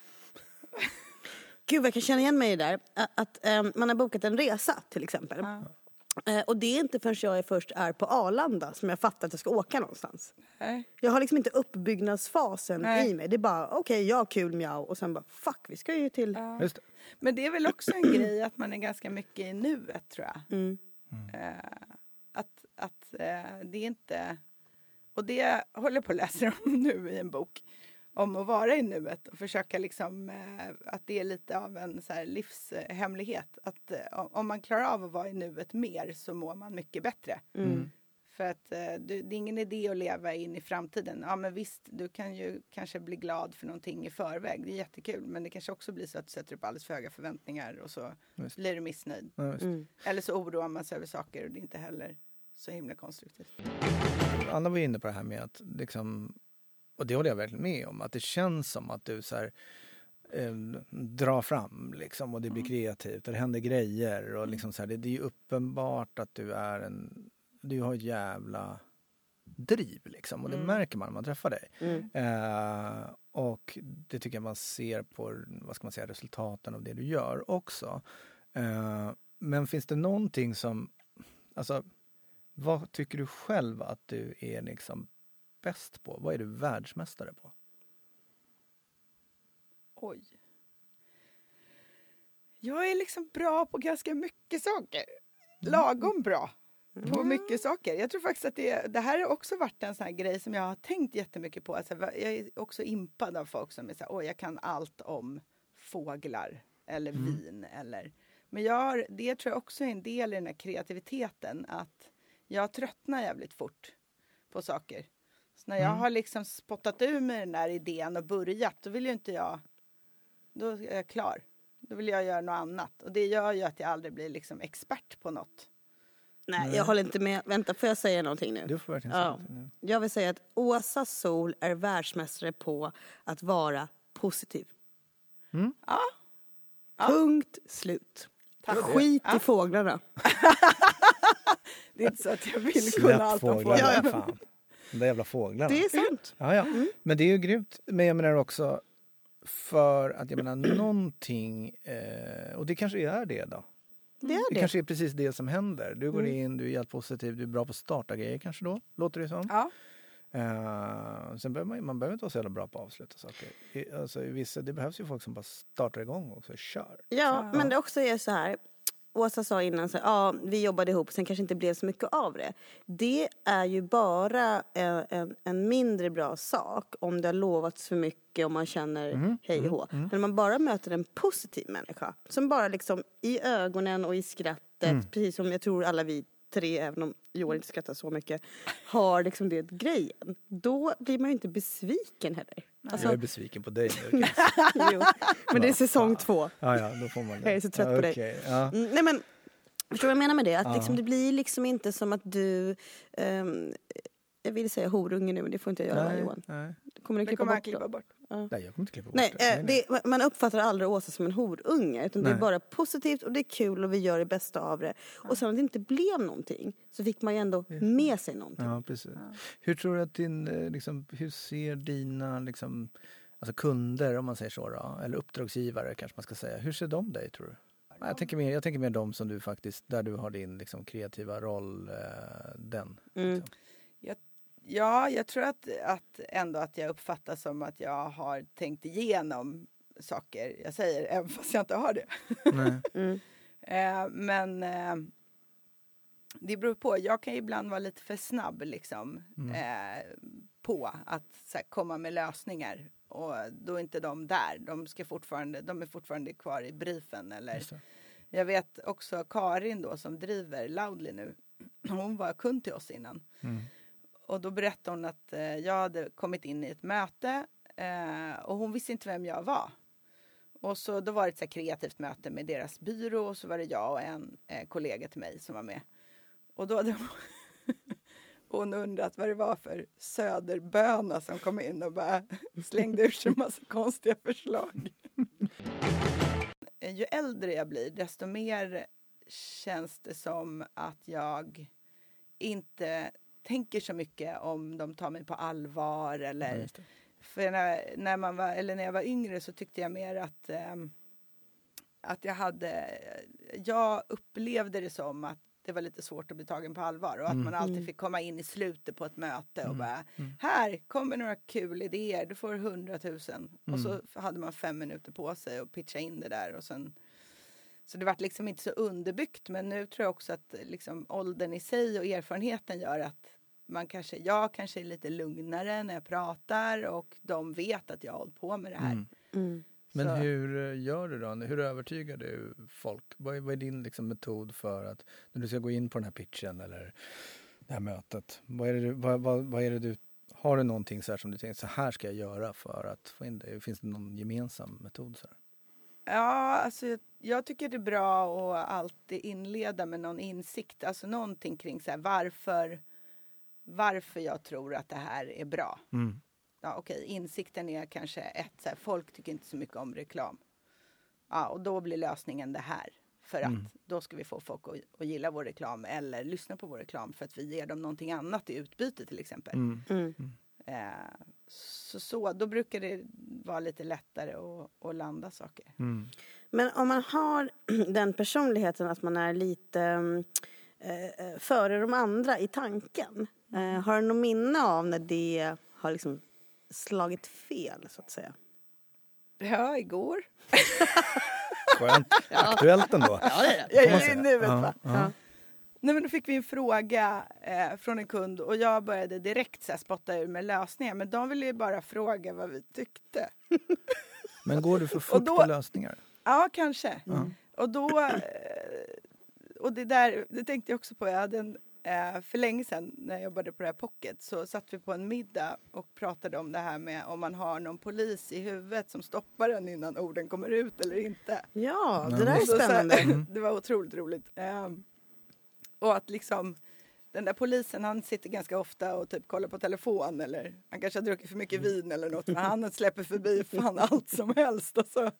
Gud, vad jag kan känna igen mig i det där. Att, att eh, man har bokat en resa till exempel. Ja. Eh, och det är inte förrän jag är först är på Arlanda som jag fattar att jag ska åka någonstans. Nej. Jag har liksom inte uppbyggnadsfasen Nej. i mig. Det är bara, okej, okay, jag har kul, mjau. Och sen bara, fuck, vi ska ju till... Ja. Just det. Men det är väl också en grej att man är ganska mycket i nuet tror jag. Mm. Eh, att att eh, det är inte... Och det håller jag på att läsa om nu i en bok. Om att vara i nuet och försöka liksom... Eh, att det är lite av en så här livshemlighet. Att eh, om man klarar av att vara i nuet mer så mår man mycket bättre. Mm. För att eh, du, det är ingen idé att leva in i framtiden. Ja men visst, du kan ju kanske bli glad för någonting i förväg. Det är jättekul. Men det kanske också blir så att du sätter upp alldeles för höga förväntningar. Och så Just. blir du missnöjd. Ja, just det. Mm. Eller så oroar man sig över saker och det är inte heller så himla konstruktivt. Anna var inne på det här med att liksom, och det håller jag verkligen med om, att det känns som att du så här, eh, drar fram liksom, och det blir Mm. kreativt och det händer grejer och liksom så här, det, det är ju uppenbart att du är en, du har ett jävla driv liksom, och det Mm. märker man när man träffar dig. Mm. Eh, och det tycker jag man ser på, vad ska man säga, resultaten av det du gör också. Eh, men finns det någonting som, alltså, vad tycker du själv att du är liksom bäst på? Vad är du världsmästare på? Oj. Jag är liksom bra på ganska mycket saker. Lagom bra på mycket saker. Jag tror faktiskt att det, det här har också varit en sån här grej som jag har tänkt jättemycket på. Alltså, jag är också impad av folk som är så här, oj jag kan allt om fåglar eller Mm. vin. Eller, men jag har, det tror jag också är en del i den här kreativiteten. Att jag tröttnar jävligt fort på saker. Så när jag Mm. har liksom spottat ur med den där idén och börjat, då vill ju inte jag, då är jag klar. Då vill jag göra något annat. Och det gör ju att jag aldrig blir liksom expert på något. Nej, Nej. jag håller inte med. Vänta, får jag säga någonting nu? Du får verkligen Ja. säga det nu. Jag vill säga att Åsa Sol är världsmästare på att vara positiv. Ja. Ja. Punkt slut. Tack. Skit Ja. i fåglarna. Det är inte så att jag vill kunna Släpp allt om fåglarna, fåglar. Ja, ja. fan. De där jävla fåglarna. Det är sant. Ja, ja. Men det är ju grymt. Men jag menar också för att jag menar någonting, eh, och det kanske är det då. Det Det är det. kanske är precis det som händer. Du går Mm. in, du är helt positiv, du är bra på att starta grejer kanske då, låter det som. Ja. Eh, sen behöver man, man behöver inte vara så jävla bra på att avsluta saker. I, alltså, i vissa, det behövs ju folk som bara startar igång och så kör. Ja, Ja. men det också är så här. Åsa sa innan så här, ja, vi jobbade ihop, sen kanske inte blev så mycket av det. Det är ju bara en, en, en mindre bra sak om det har lovats för mycket och man känner Mm, hej och mm, hå. mm. Men man bara möter en positiv människa som bara liksom i ögonen och i skrattet, Mm. precis som jag tror alla vi tre, även om Johan inte skrattar så mycket, har liksom det grejen. Då blir man ju inte besviken heller. Alltså, Jag är besviken på dig nu. jo. Men det är säsong två. Ja, ja, då får man det. Jag är så trött ja, på dig. okej, Ja. Mm, nej men, förstår du vad jag menar med det? Att Ja. liksom, det blir liksom inte som att du... ehm, jag vill säga horunge nu, men det får inte jag göra, Nej, Johan. nej. Kommer du Det klippa kommer han bort klippa då? bort. nej, jag kommer inte klippa bort Nej, det. eh, det, man uppfattar aldrig Åsa som en horunge, utan det Nej. är bara positivt och det är kul och vi gör det bästa av det. Och sen om det inte blev någonting så fick man ju ändå med sig någonting. Ja, precis. Hur tror du att din, eh, liksom, hur ser dina liksom, alltså kunder, om man säger så då, eller uppdragsgivare kanske man ska säga, hur ser de dig tror du? Nej, Jag tänker mer, jag tänker mer de som du faktiskt, där du har din liksom, kreativa roll, eh, den. Mm. Liksom. Ja, jag tror att, att ändå att jag uppfattar som att jag har tänkt igenom saker jag säger, även fast jag inte har det. Nej. Mm. Eh, men, eh, det beror på. Jag kan ibland vara lite för snabb liksom, Mm. eh, på att så här, komma med lösningar. Och då är inte de där. De, ska fortfarande, de är fortfarande kvar i briefen. Eller, Just det. jag vet också Karin då, som driver Loudly nu. Hon var kund till oss innan. Mm. Och då berättade hon att eh, jag hade kommit in i ett möte. Eh, och hon visste inte vem jag var. Och så då var det ett så här kreativt möte med deras byrå. Och så var det jag och en eh, kollega till mig som var med. Och då hade hon, hon undrat vad det var för söderböna som kom in och bara slängde ur sig en massa konstiga förslag. Ju äldre jag blir, desto mer känns det som att jag inte tänker så mycket om de tar mig på allvar. Eller, Ja, för när, när, man var, eller när jag var yngre så tyckte jag mer att, ähm, att jag hade... Jag upplevde det som att det var lite svårt att bli tagen på allvar. Och att Mm. man alltid Mm. fick komma in i slutet på ett möte och Mm. bara... Mm. Här kommer några kul idéer, du får hundratusen. Mm. Och så hade man fem minuter på sig att pitcha in det där. Och sen, så det var liksom inte så underbyggt. Men nu tror jag också att liksom åldern i sig och erfarenheten gör att man kanske, jag kanske är lite lugnare när jag pratar. Och de vet att jag har hållit på med det här. Mm. Mm. Men Så- hur eh, gör du då? Hur övertygar du folk? Vad är, vad är din liksom, metod för att när du ska gå in på den här pitchen eller det här mötet? Vad är det du, vad, vad, vad är det du, har du någonting så här som du tänker så här ska jag göra för att få in det? Finns det någon gemensam metod? Så här? Ja, alltså jag, jag tycker det är bra att alltid inleda med någon insikt. Alltså någonting kring så här, varför, varför jag tror att det här är bra. Mm. Ja, okej, insikten är kanske ett, så här, folk tycker inte så mycket om reklam. Ja, och då blir lösningen det här. För att Mm. då ska vi få folk att, att gilla vår reklam eller lyssna på vår reklam för att vi ger dem någonting annat i utbyte till exempel. Mm. Mm. Eh, så, så då brukar det vara lite lättare att, att landa saker. Mm. Men om man har den personligheten att man är lite eh, före de andra i tanken. Eh, har du något minne av när det har liksom slagit fel så att säga? Ja, igår. Skönt. Aktuellt ändå. Ja, det är det. Jag Får man är säga? i nuet, Ja, va? ja. Nej, men då fick vi en fråga eh, från en kund och jag började direkt så här, spotta ur med lösningar. Men de ville ju bara fråga vad vi tyckte. Men går du för fort då- på lösningar? Ja, kanske. Ja. Och då, eh, och det där, det tänkte jag också på. Jag hade en, eh, för länge sedan när jag jobbade på det här Pocket så satt vi på en middag och pratade om det här med om man har någon polis i huvudet som stoppar en innan orden kommer ut eller inte. Ja, det Ja. där är Och så- så här, spännande. det var otroligt roligt. Ehm, och att liksom den där polisen, han sitter ganska ofta och typ kollar på telefon eller han kanske har druckit för mycket vin eller något. Men han släpper förbi fan allt som helst. Och så.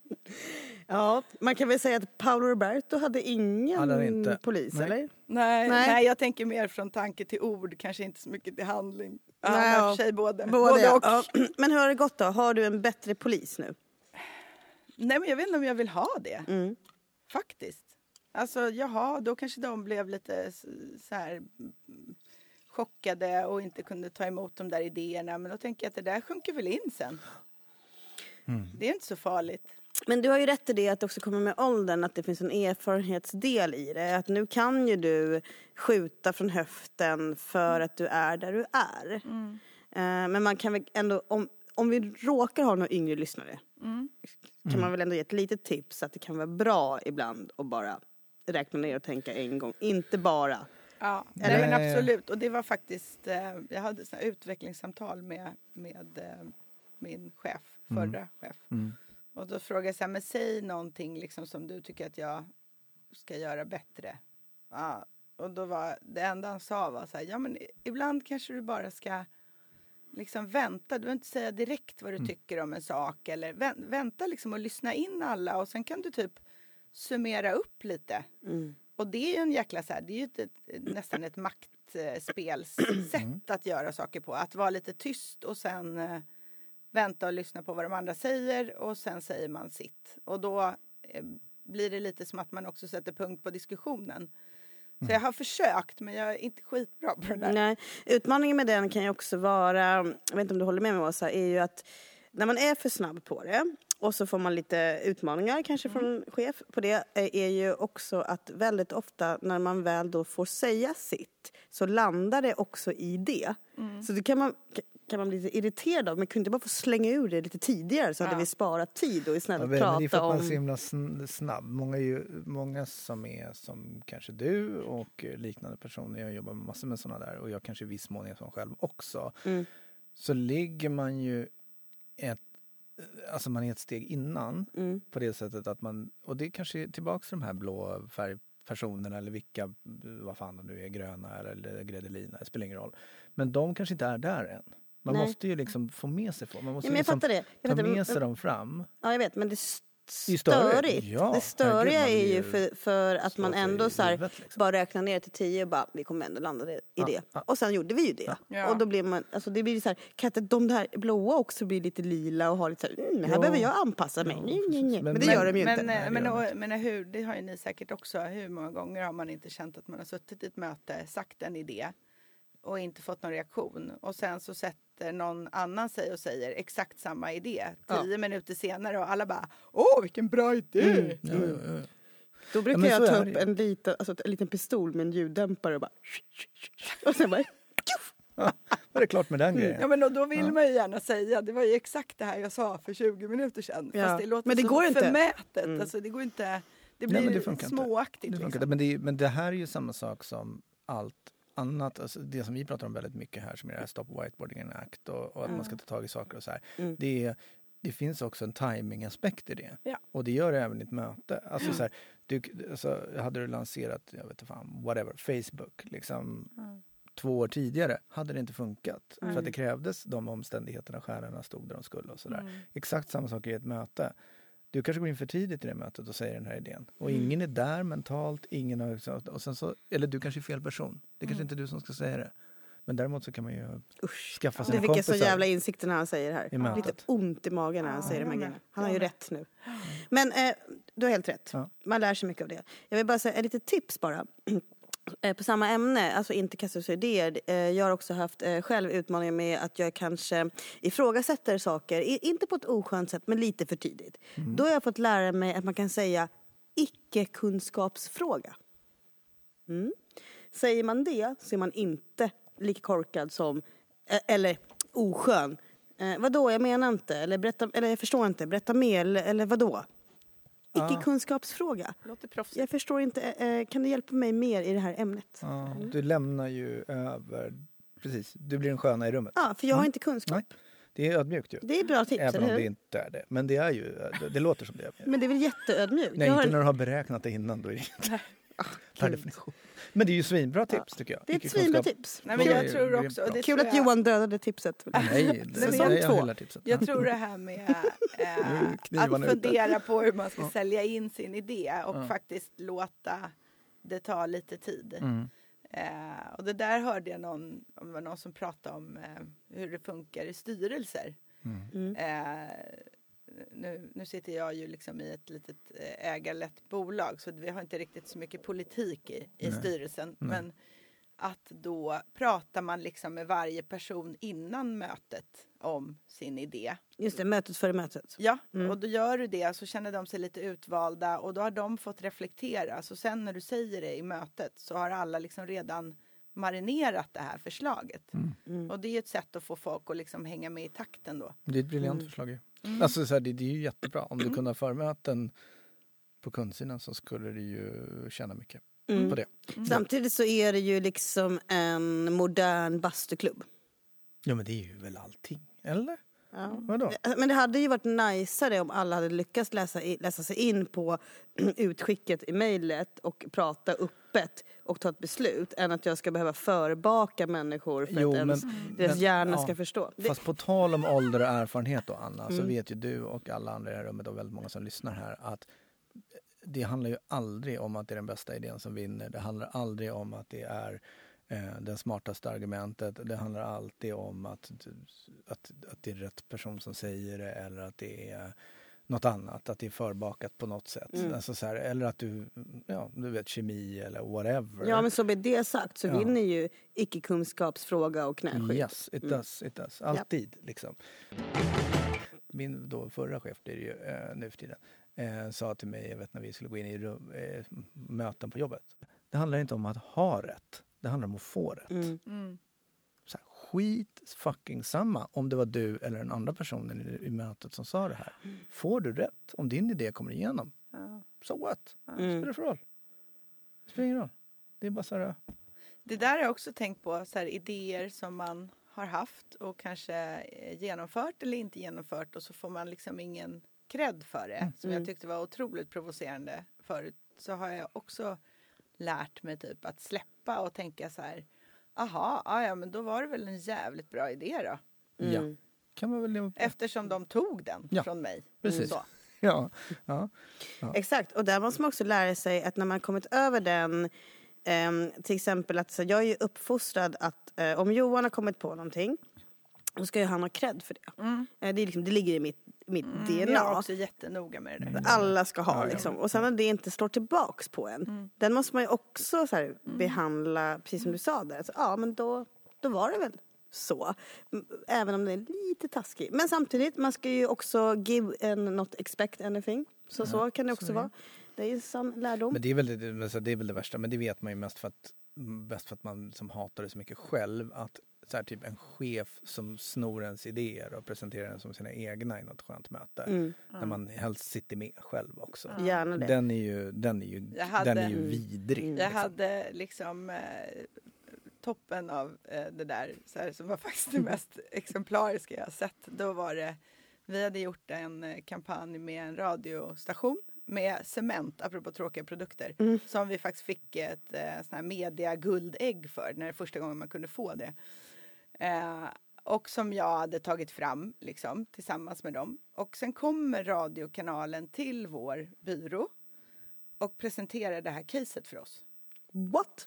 Ja, man kan väl säga att Paolo Roberto hade ingen Hade han inte. polis, Nej. eller? Nej, Nej. nej. jag tänker mer från tanke till ord, kanske inte så mycket till handling. Ja, Nej, men i och ja. för sig både, Både, både och. ja. Men hur har det gått då? Har du en bättre polis nu? Nej, men jag vet inte om jag vill ha det. Mm. Faktiskt. Alltså, jaha, då kanske de blev lite s- så här mm, chockade och inte kunde ta emot de där idéerna. Men då tänker jag att det där sjunker väl in sen. Mm. Det är inte så farligt. Men du har ju rätt i det att det också kommer med åldern, att det finns en erfarenhetsdel i det. Att nu kan ju du skjuta från höften för att du är där du är. Mm. Eh, Men man kan väl ändå, om, om vi råkar ha några yngre lyssnare, Mm. kan man väl ändå ge ett litet tips att det kan vara bra ibland att bara räkna ner och tänka en gång. Inte bara. Ja, Eller- nej, men absolut. Och det var faktiskt, eh, jag hade såna utvecklingssamtal med, med eh, min chef, förra Mm. chef. Mm. Och då frågade jag så här, men säg någonting liksom som du tycker att jag ska göra bättre. Ja, och då var det enda han sa var så här, ja men i- ibland kanske du bara ska liksom vänta. Du behöver inte säga direkt vad du Mm. tycker om en sak. Eller vä- vänta liksom och lyssna in alla. Och sen kan du typ summera upp lite. Mm. Och det är ju en jäkla så här, det är ju ett, ett, nästan ett maktspelssätt att göra saker på. Att vara lite tyst och sen eh, vänta och lyssna på vad de andra säger och sen säger man sitt. Och då eh, blir det lite som att man också sätter punkt på diskussionen. Så jag har försökt, men jag är inte skitbra på det där. Nej, utmaningen med den kan ju också vara, jag vet inte om du håller med mig Åsa, är ju att när man är för snabb på det och så får man lite utmaningar kanske från en chef på det, är ju också att väldigt ofta när man väl då får säga sitt så landar det också i det. Mm. Så det kan man, kan man bli lite irriterad av, men kunde inte bara få slänga ur det lite tidigare så ja. hade vi sparat tid och istället ja, prata om... Det är för att man är så himla snabb. Många, är ju, många som är som kanske du och liknande personer, jag jobbar med massor med sådana där och jag kanske i viss mån är som själv också. Mm. Så ligger man ju ett Alltså man är ett steg innan mm. på det sättet att man, och det är kanske tillbaka till de här blå färgpersonerna eller vilka, vad fan de nu är, gröna eller gredelina, det spelar ingen roll. Men de kanske inte är där än. Man Nej. måste ju liksom få med sig, man måste ja, liksom jag jag ta med men, sig dem fram. Ja, jag vet, men det är störigt. Ja, det störiga är ju för, för att man ändå så här, livet, liksom. bara räknar ner till tio och bara, vi kommer ändå landa i ja, det. Ja. Och sen gjorde vi ju det. Ja. Och då blir man, alltså det blir så här, kan inte de där blåa också blir lite lila och ha lite så här, mm, här ja. behöver jag anpassa mig. Ja, nej, nej, nej. Men, men det men, gör de ju men, inte. Men, men, och, men hur, det har ju ni säkert också, hur många gånger har man inte känt att man har suttit i ett möte, sagt en idé och inte fått någon reaktion. Och sen så sätter någon annan sig och säger exakt samma idé. Tio ja. minuter senare och alla bara, åh vilken bra idé! Mm. Ja, ja, ja. Då brukar ja, jag ta upp en liten, alltså en liten pistol med en ljuddämpare och bara... Och sen bara... Ja, var det klart med den grejen. Ja, men och då vill ja. man ju gärna säga, det var ju exakt det här jag sa för tjugo minuter sedan. Ja. Fast det låter men det så går inte. förmätet. Mm. Alltså det går inte... Det blir Nej, det småaktigt. Det liksom. men, det, men det här är ju samma sak som allt annat, alltså det som vi pratar om väldigt mycket här som är det här Stop Whiteboarding and Act och, och att mm. man ska ta tag i saker och så här. Mm. Det, det finns också en timing-aspekt i det. Ja. Och det gör det även i ett möte. Alltså så här, du, alltså, hade du lanserat, jag vet inte fan, whatever, Facebook liksom mm. två år tidigare hade det inte funkat. Mm. För att det krävdes de omständigheterna, stjärnorna stod där de skulle och sådär. Mm. Exakt samma sak i ett möte. Du kanske går in för tidigt i det mötet och säger den här idén. Och mm. ingen är där mentalt, ingen har, och sen så, eller du kanske är fel person. Det är kanske mm. inte du som ska säga det. Men däremot så kan man ju Usch. skaffa sig ja. kompisar. Det fick jag så jävla insikter när han säger det här. Lite ont i magen när han ja, säger det med grejerna. Han har ju rätt nu. Men eh, du har helt rätt. Ja. Man lär sig mycket av det. Jag vill bara säga ett litet tips bara. På samma ämne, alltså inte kasta idéer. Jag har också haft själv utmaningar med att jag kanske ifrågasätter saker. Inte på ett oskönt sätt, men lite för tidigt. Mm. Då har jag fått lära mig att man kan säga icke-kunskapsfråga. Mm. Säger man det så är man inte lika korkad som, eller oskön. Eh, vadå, jag menar inte. Eller, berätta, eller jag förstår inte. Berätta mer, eller, eller vadå? Icke-kunskapsfråga. Låter proffsigt. Jag förstår inte, eh, kan du hjälpa mig mer i det här ämnet? Ja, mm. Du lämnar ju över, precis, du blir en sköna i rummet. Ja, för jag mm. har inte kunskap. Nej. Det är ödmjukt ju. Det är bra tips, även om eller hur? det inte är det. Men det är ju, det, det låter som det är. Men det är väl jätteödmjukt? Nej, jag inte har... när du har beräknat det innan. Då är det inte. Per definition. Men det är ju svinbra tips ja. tycker jag. Det är ett svinbra tips. Nej, men jag tror också, det kul tror att Johan dödade tipset. Nej, det, det, jag, jag gillar tipset. Jag tror det här med äh, att fundera på hur man ska ja. sälja in sin idé och ja. faktiskt låta det ta lite tid. Mm. Uh, och det där hörde jag någon, om det var någon som pratade om uh, hur det funkar i styrelser. Mm. Uh, Nu, nu sitter jag ju liksom i ett litet ägarlett bolag så vi har inte riktigt så mycket politik i, i styrelsen. Nej. Men att då pratar man liksom med varje person innan mötet om sin idé. Just det, mötet före mötet. Ja, mm. och då gör du det så känner de sig lite utvalda och då har de fått reflektera. Så sen när du säger det i mötet så har alla liksom redan marinerat det här förslaget. Mm. Mm. Och det är ett sätt att få folk att liksom hänga med i takten då. Det är ett briljant mm. förslag ju. Mm. Alltså så här, det, det är ju jättebra. Om du kunde ha förmöten på kundsidan så skulle du ju tjäna mycket mm. på det. Mm. Samtidigt så är det ju liksom en modern bastuklubb. Ja, men det är ju väl allting, eller? Ja. Vadå? Men det hade ju varit najsare om alla hade lyckats läsa, läsa sig in på utskicket i mejlet och prata öppet och ta ett beslut än att jag ska behöva förbaka människor för jo, att ens, men, deras men, hjärna ja, ska förstå. Fast på tal om ålder och erfarenhet då, Anna, mm. så vet ju du och alla andra i det här rummet och väldigt många som lyssnar här att det handlar ju aldrig om att det är den bästa idén som vinner. Det handlar aldrig om att det är eh, den smartaste argumentet. Det handlar alltid om att, att, att det är rätt person som säger det eller att det är något annat, att det är förbakat på något sätt. Mm. Alltså så här, eller att du, ja, du vet kemi eller whatever. Ja, men så med det sagt så ja. vinner ju icke-kunskapsfråga och knäskit. Yes, it does, it does. Alltid, ja. liksom. min då förra chef blir det ju eh, nu för tiden, eh, sa till mig, jag vet när vi skulle gå in i rum, eh, möten på jobbet. Det handlar inte om att ha rätt, det handlar om att få rätt. Mm. Mm. Så här, skit fucking samma om det var du eller den andra personen i, i mötet som sa det här. Får du rätt om din idé kommer igenom? Ja. So what? Mm. Spelar det för roll? Spelar ingen roll. Det är bara så här. Det där har jag också tänkt på, så här, idéer som man har haft och kanske genomfört eller inte genomfört och så får man liksom ingen cred för det. Som Mm. jag tyckte var otroligt provocerande förut. Så har jag också lärt mig typ att släppa och tänka så här, aha, ja men då var det väl en jävligt bra idé då. Mm. Ja. Kan man väl leva på. Eftersom de tog den Ja, från mig. precis. Så. Ja. Ja. Exakt, och där måste man också lära sig att när man kommit över den, ehm, till exempel att så, jag är ju uppfostrad att eh, om Johan har kommit på någonting, då ska ju han ha cred för det. Mm. Eh, det, är liksom, det ligger i mitt, mitt Mm, D N A. jag är också jättenoga med det där. Alla ska ha Ja, ja. liksom. Och sen när det inte slår tillbaks på en, Mm. den måste man ju också så här, behandla, precis som du sa där. Så, ja, men då, då var det väl så. M- Även om det är lite taskigt. Men samtidigt, man ska ju också give and not expect anything. Så så kan det också så är det. vara. Det är ju sann lärdom. Men det är, väl det, men så det är väl det värsta. Men det vet man ju mest för att, bäst för att man som hatar det så mycket själv. Att så här, typ en chef som snor ens idéer och presenterar den som sina egna i något skönt möte. Mm. När man helst sitter med själv också. Gärna det. Den är ju, den är ju, Jag hade- den är ju vidrig. Mm. Jag liksom. hade liksom eh, toppen av eh, det där, så här, som var faktiskt det mest exemplariska jag har sett. Då var det, vi hade gjort en eh, kampanj med en radiostation med cement, apropå tråkiga produkter, Mm. som vi faktiskt fick ett eh, sån här media guldägg för, när det första gången man kunde få det. Eh, och som jag hade tagit fram liksom, tillsammans med dem. Och sen kommer radiokanalen till vår byrå och presenterar det här caset för oss. What?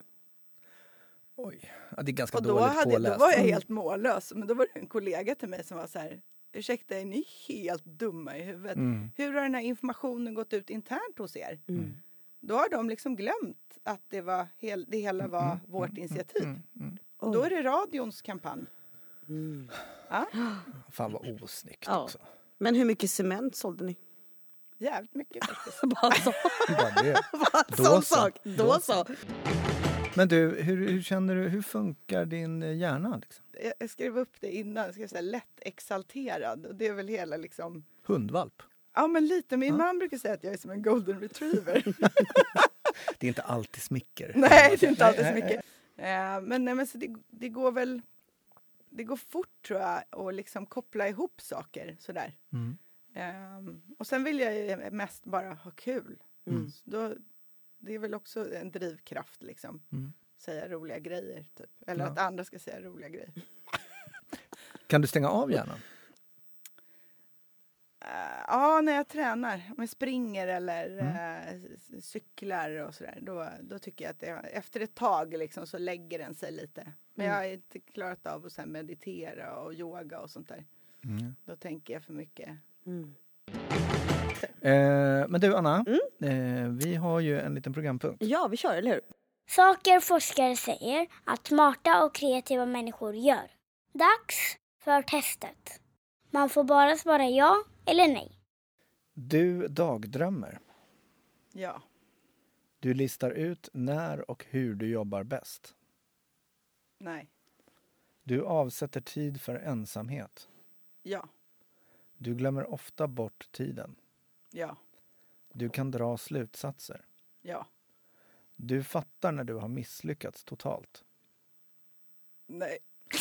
Oj, ja, det är ganska Och då, dåligt hade, påläst. då var jag helt mållös. Men då var det en kollega till mig som var så här, ursäkta, är ni helt dumma i huvudet? Mm. Hur har den här informationen gått ut internt hos er? Mm. Då har de liksom glömt att det, var hel, det hela var Mm, vårt mm, initiativ. Mm, mm. Och då är det radions kampanj. Mm. Ja, Fan vad osnyggt Ja. också. Men hur mycket cement sålde ni? jävligt mycket faktiskt. Bara så. Bara det. Bara en Då sån så. sak. Då Då så. Men du, hur, hur känner du, hur funkar din eh, hjärna? Liksom? Jag- Jag skrev upp det innan, jag skrev så här, lätt exalterad. Och det är väl hela liksom, Hundvalp. ja men lite, min Ja. man brukar säga att jag är som en golden retriever. Det är inte alltid smicker. Nej, det är inte alltid så Nej, mycket. Eh, men nej, men så det, det går väl, det går fort tror jag att liksom koppla ihop saker sådär. Mm. Ehm, och sen vill jag ju mest bara ha kul. Mm. Så då, det är väl också en drivkraft liksom. Mm. Säga roliga grejer typ. Eller Ja. att andra ska säga roliga grejer. Kan du stänga av hjärnan? Eh, ja, när jag tränar. Om jag springer eller Mm. eh, c- cyklar och sådär. Då, då tycker jag att det, efter ett tag liksom, så lägger den sig lite. Men Mm. jag har inte klarat av att sen meditera och yoga och sånt där. Mm. Då tänker jag för mycket. Mm. Eh, men du Anna, eh, vi har ju en liten programpunkt. Ja, vi kör, eller hur? Saker forskare säger att smarta och kreativa människor gör. Dags för testet. Man får bara svara ja eller nej. Du dagdrömmer. Ja, Du listar ut när och hur du jobbar bäst. nej, Du avsätter tid för ensamhet. ja, Du glömmer ofta bort tiden. ja, Du kan dra slutsatser. ja, Du fattar när du har misslyckats totalt. nej,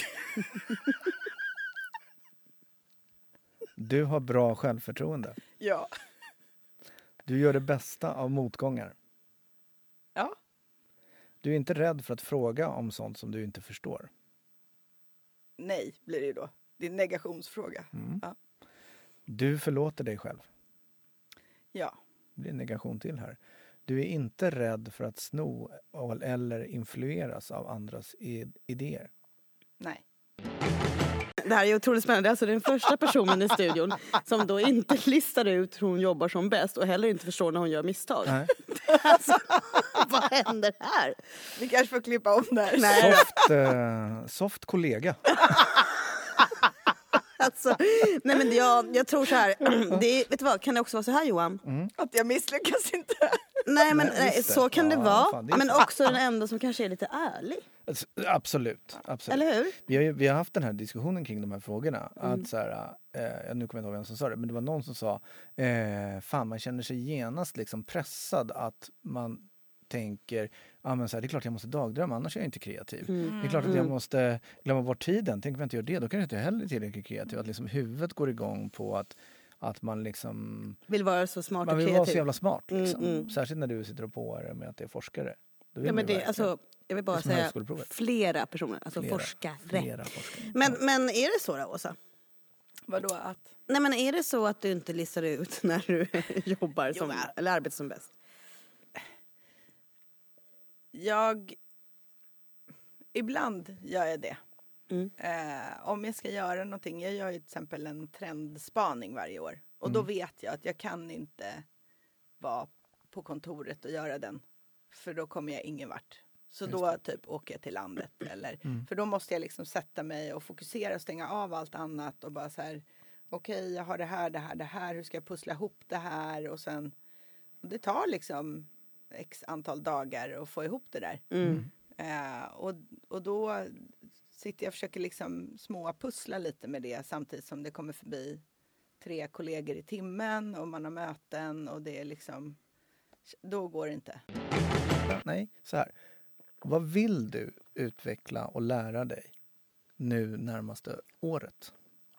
Du har bra självförtroende. ja, Du gör det bästa av motgångar. ja, Du är inte rädd för att fråga om sånt som du inte förstår. nej blir det ju då. Det är en negationsfråga. Mm. Ja. Du förlåter dig själv. Ja, Det blir en negation till här. Du är inte rädd för att sno eller influeras av andras i- idéer. nej, Det här är otroligt spännande. Alltså den första personen i studion som då inte listar ut hur hon jobbar som bäst och heller inte förstår när hon gör misstag. Nej. Alltså, vad händer här? vi kanske får klippa om det här. Nej. Soft, eh, soft kollega. alltså, nej men jag, jag tror så här, det, vet du vad, kan det också vara så här Johan? Mm. Att jag misslyckas inte. Nej men Nej, nej, så kan det ja, vara, fan, det är men sant. också den enda som kanske är lite ärlig. Alltså, absolut, absolut. Eller hur? Vi har, ju, vi har haft den här diskussionen kring de här frågorna. Mm. Att så här, eh, nu kommer jag inte ihåg vem som sa det, men det var någon som sa eh, fan man känner sig genast liksom pressad att man tänker, ah, men så här, det är klart jag måste dagdrömma, annars är jag inte kreativ. Mm. Det är klart att jag måste glömma bort tiden. Tänk om jag inte gör det, då kan jag inte heller tillräckligt kreativ. Att liksom huvudet går igång på att, att man liksom... Vill vara så smart och man vill kreativ. vara så jävla smart. Liksom. Mm, mm. Särskilt när du sitter och på det med att det är forskare. Då vill Ja, man men ju det, verkligen- alltså, jag vill bara Det är som säga högskoleprovet. flera personer, alltså Flera, forskare. flera forskare. Men, men är det så då, Åsa? Vadå att? Nej men är det så att du inte listar ut när du jobbar som, Jo, eller arbetar som bäst? Jag... Ibland gör jag det. Mm. Eh, om jag ska göra någonting. Jag gör ju till exempel en trendspaning varje år. Och då vet jag att jag kan inte vara på kontoret och göra den. För då kommer jag ingen vart. Så då typ åker jag till landet. Eller, Mm. För då måste jag liksom sätta mig och fokusera och stänga av allt annat. Och bara så här, okej okay, jag har det här, det här, det här. Hur ska jag pussla ihop det här? Och sen, det tar liksom x antal dagar att få ihop det där. Mm. Eh, och, och då sitter jag och försöker liksom småpussla lite med det. Samtidigt som det kommer förbi tre kollegor i timmen. Och man har möten och det är liksom, då går det inte. Nej, så här. Vad vill du utveckla och lära dig nu närmaste året?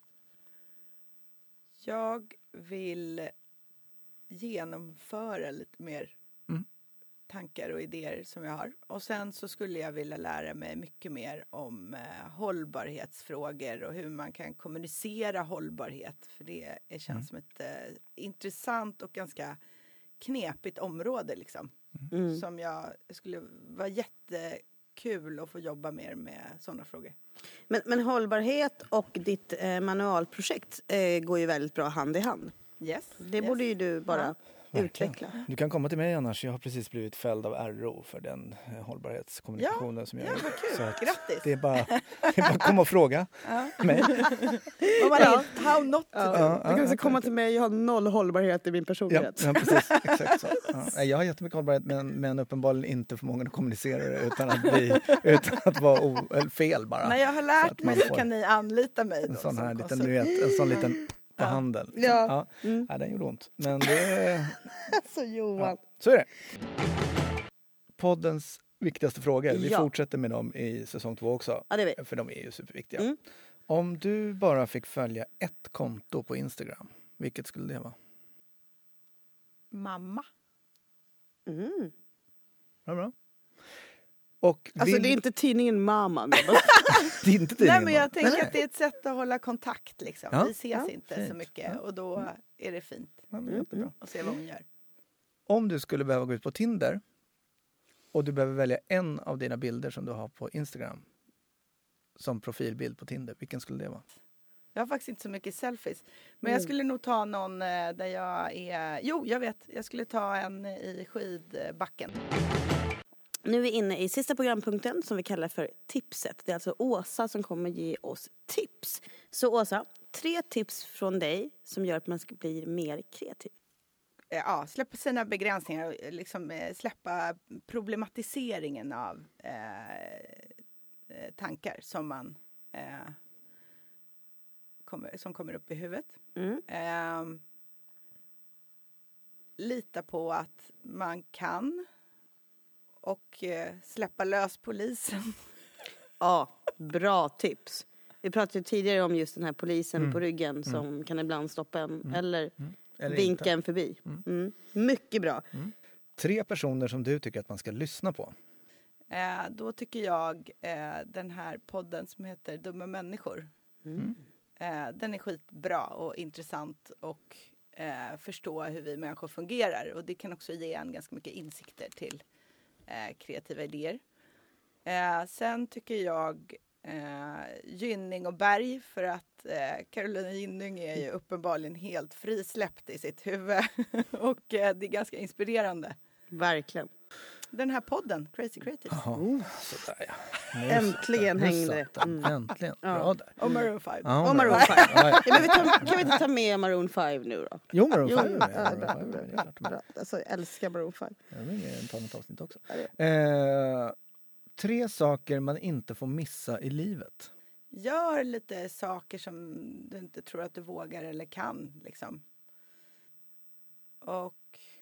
Jag vill genomföra lite mer Mm. tankar och idéer som jag har. Och sen så skulle jag vilja lära mig mycket mer om eh, hållbarhetsfrågor och hur man kan kommunicera hållbarhet. För det är, känns Mm. som ett eh, intressant och ganska knepigt område liksom. Mm. Som jag skulle vara jättekul att få jobba mer med sådana frågor. Men, men hållbarhet och ditt eh, manualprojekt eh, går ju väldigt bra hand i hand. Yes. Det yes. borde ju du bara Verkligen. utveckla. Du kan komma till mig annars. Jag har precis blivit fälld av R O för den eh, hållbarhetskommunikationen som jag Ja, gör. vad kul. Så att Grattis. det är bara, det är bara att komma och fråga mig. Och man är, how not to do. Ja, Du kan ja, också komma till mig och ha noll hållbarhet i min Ja, personlighet. ja, precis. Exakt så. Ja. Nej, jag har jättemycket hållbarhet men, men uppenbarligen inte förmågan att kommunicera det utan att, bli, utan att vara o, eller fel bara. När jag har Så lärt att man mig så får kan ni anlita mig då. En sån som här liten, konsult. du vet, en sån liten på handen. liksom. Ja. Ja. Mm. Ja, den gjorde ont. Men det, Så Johan. ja, så är det. Poddens viktigaste frågor. Vi Ja. fortsätter med dem i säsong två också. Ja, det är vi. För de är ju superviktiga. Mm. Om du bara fick följa ett konto på Instagram, vilket skulle det vara? Mamma. Mm. Ja, bra. Och Alltså vill... det är inte tidningen Mamman. det är inte Nej, tidningen, men jag va? tänker Nej, att det är ett sätt att hålla kontakt liksom. Ja. Vi ses Ja, inte fint. så mycket Ja. och då är det fint Ja, men jättebra. att se vad hon gör. Om du skulle behöva gå ut på Tinder och du behöver välja en av dina bilder som du har på Instagram som profilbild på Tinder, vilken skulle det vara? Jag har faktiskt inte så mycket selfies. Men jag Mm. skulle nog ta någon eh, där jag är... Jo, jag vet. Jag skulle ta en i skidbacken. Nu är vi inne i sista programpunkten som vi kallar för tipset. Det är alltså Åsa som kommer ge oss tips. Så Åsa, tre tips från dig som gör att man ska bli mer kreativ. Eh, Ja, släppa sina begränsningar och eh, liksom, eh, släppa problematiseringen av eh, eh, tankar som man eh, kommer, som kommer upp i huvudet. Mm. Eh, lita på att man kan och eh, släppa lös polisen. Ja, bra tips. Vi pratade ju tidigare om just den här polisen Mm. på ryggen som kan ibland stoppa en eller Eller vinka inte. en förbi. Mm. Mycket bra. Tre personer som du tycker att man ska lyssna på. Eh, då tycker jag eh, den här podden som heter Dumma människor. Mm. Eh, den är skitbra och intressant och eh, förstå hur vi människor fungerar. Och det kan också ge en ganska mycket insikter till eh, kreativa idéer. Eh, sen tycker jag eh, Gynning och Berg för att eh, Carolina Gynning är ju uppenbarligen helt frisläppt i sitt huvud. och eh, det är ganska inspirerande. Verkligen. den här podden, Crazy Creative. Jaha, oh. sådär ja. Nu Äntligen nu hängde. Mm. Äntligen, ja. bra där. Och Maroon five. Ja, och Maroon five. Ja, ja. Ja, men vi tar, kan vi inte ta med Maroon five nu då? Jo, Maroon five. Jo, ja, bra, bra, bra, bra. Alltså, jag älskar Maroon five. Jag vill ta något avsnitt också. Eh, tre saker man inte får missa i livet. Gör lite saker som du inte tror att du vågar eller kan. Liksom. Och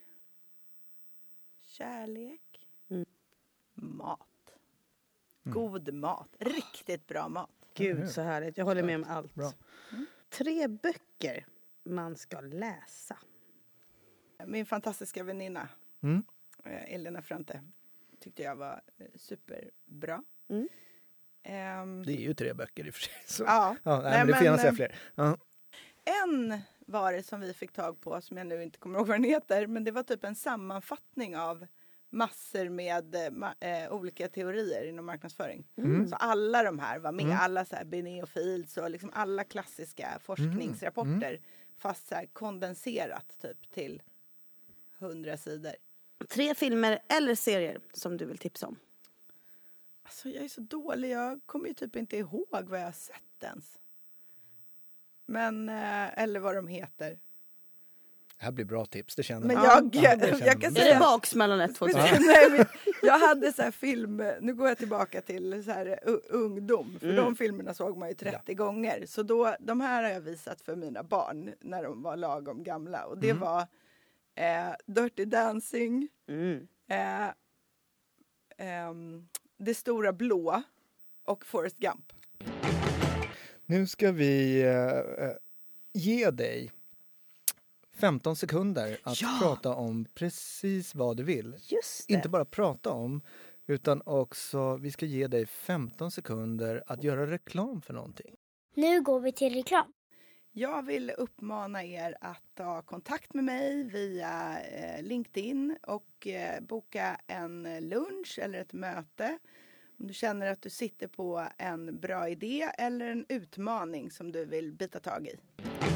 kärlek. Mm. Mat. Mm. God mat. Riktigt bra mat. Gud, så härligt. Jag håller med om allt. Bra. Mm. Tre böcker man ska läsa. Min fantastiska väninna, mm. Elena Frante, tyckte jag var superbra. Mm. Um, det är ju tre böcker i och för sig. Så. Ja. ja nej, nej, men det får gärna säga fler. Uh-huh. En var det som vi fick tag på som jag nu inte kommer ihåg vad den heter. Men det var typ en sammanfattning av massor med äh, olika teorier inom marknadsföring. Mm. Så alla de här var med. Mm. Alla så här Binet och Fields och liksom alla klassiska forskningsrapporter. Mm. Fast så här kondenserat typ till hundra sidor. Tre filmer eller serier som du vill tipsa om? Alltså jag är så dålig. Jag kommer ju typ inte ihåg vad jag har sett ens. Men, äh, eller vad de heter. Det här blir bra tips, det känner men man. jag, ja, jag, det jag, jag kan säga... Är det baks mellan ett och två? Nej, jag hade så här film, nu går jag tillbaka till så här uh, ungdom. För mm. de filmerna såg man ju trettio ja. gånger. Så då, de här har jag visat för mina barn när de var lagom gamla. Och det mm. var eh, Dirty Dancing, mm. eh, eh, Det stora blå och Forrest Gump. Nu ska vi eh, ge dig femton sekunder att ja. prata om precis vad du vill. Just det. Inte bara prata om, utan också vi ska ge dig femton sekunder att göra reklam för någonting. Nu går vi till reklam. Jag vill uppmana er att ta kontakt med mig via eh, LinkedIn och eh, boka en lunch eller ett möte. Om du känner att du sitter på en bra idé eller en utmaning som du vill bita tag i.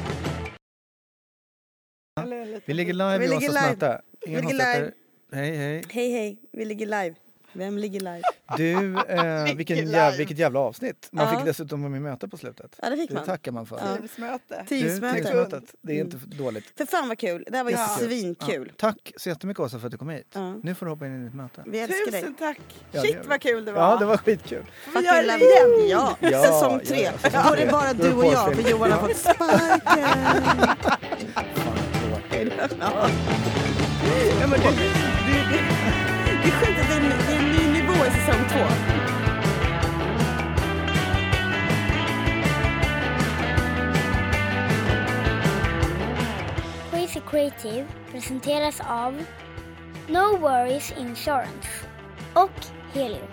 Vi ligger live vi i ligger Åsas möte. Vi ligger live. Hej, hej. Hej, hej. Vi ligger live. Vem ligger live? Du, eh, vilken jäv, vilket jävla avsnitt. Man ja. fick dessutom vara med möte på slutet. Ja, det fick man. Det tackar man för. Ja. Teamsmöte. Teamsmötet. Det är inte dåligt. För fan vad kul. Det här var ju ja. svinkul. Ja. Tack så jättemycket Åsa för att du kom hit. Ja. Nu får du hoppa in i ditt möte. Vi älskar Tusen dig. tack. Ja, Shit vad kul det var. Ja, det var skitkul. Vi gör det igen. Ja, ja säsong tre. Ja, ja. Då är det bara du och jag. För Johan har fått sparken. Ja. Ja, men det, det, det, det är sjukt att det är, det är en ny nivå i säsong två. Crazy Creative presenteras av No Worries Insurance och Helio.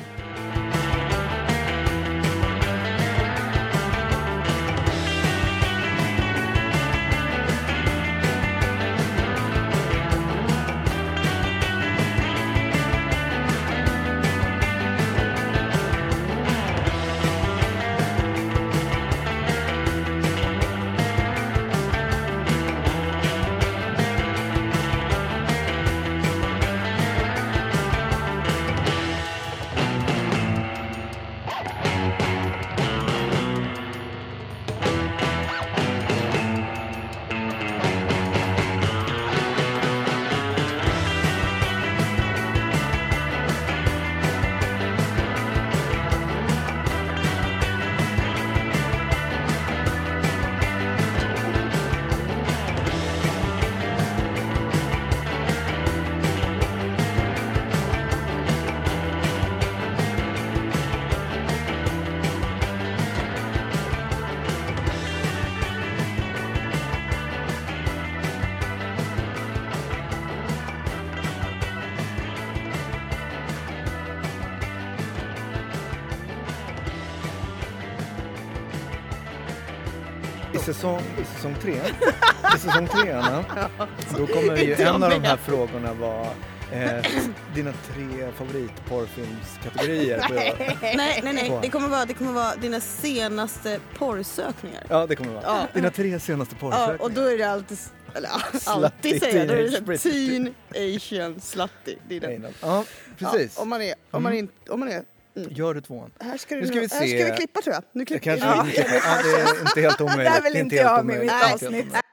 I säsong, i säsong tre, i säsong tre, Anna, då kommer ju en av de här frågorna vara eh, dina tre favoritporrfilmskategorier. Nej, nej, nej, nej. Det kommer vara, det kommer vara dina senaste porrsökningar. Ja, det kommer vara. Ja. Dina tre senaste porrsökningar. Ja, och då är det alltid Eller alltid säger det. Det är British. teen Asian slutty. Det är det. Ja, precis. Ja, om man är... Om man är, om man är mm. Gör du tvåan. Här ska, du, Nu ska vi se. här ska vi klippa tror jag. Nu Det klipper kanske ja. vi. Ja, det är inte helt omöjligt. Det här vill inte jag ha med mitt omöjligt. avsnitt.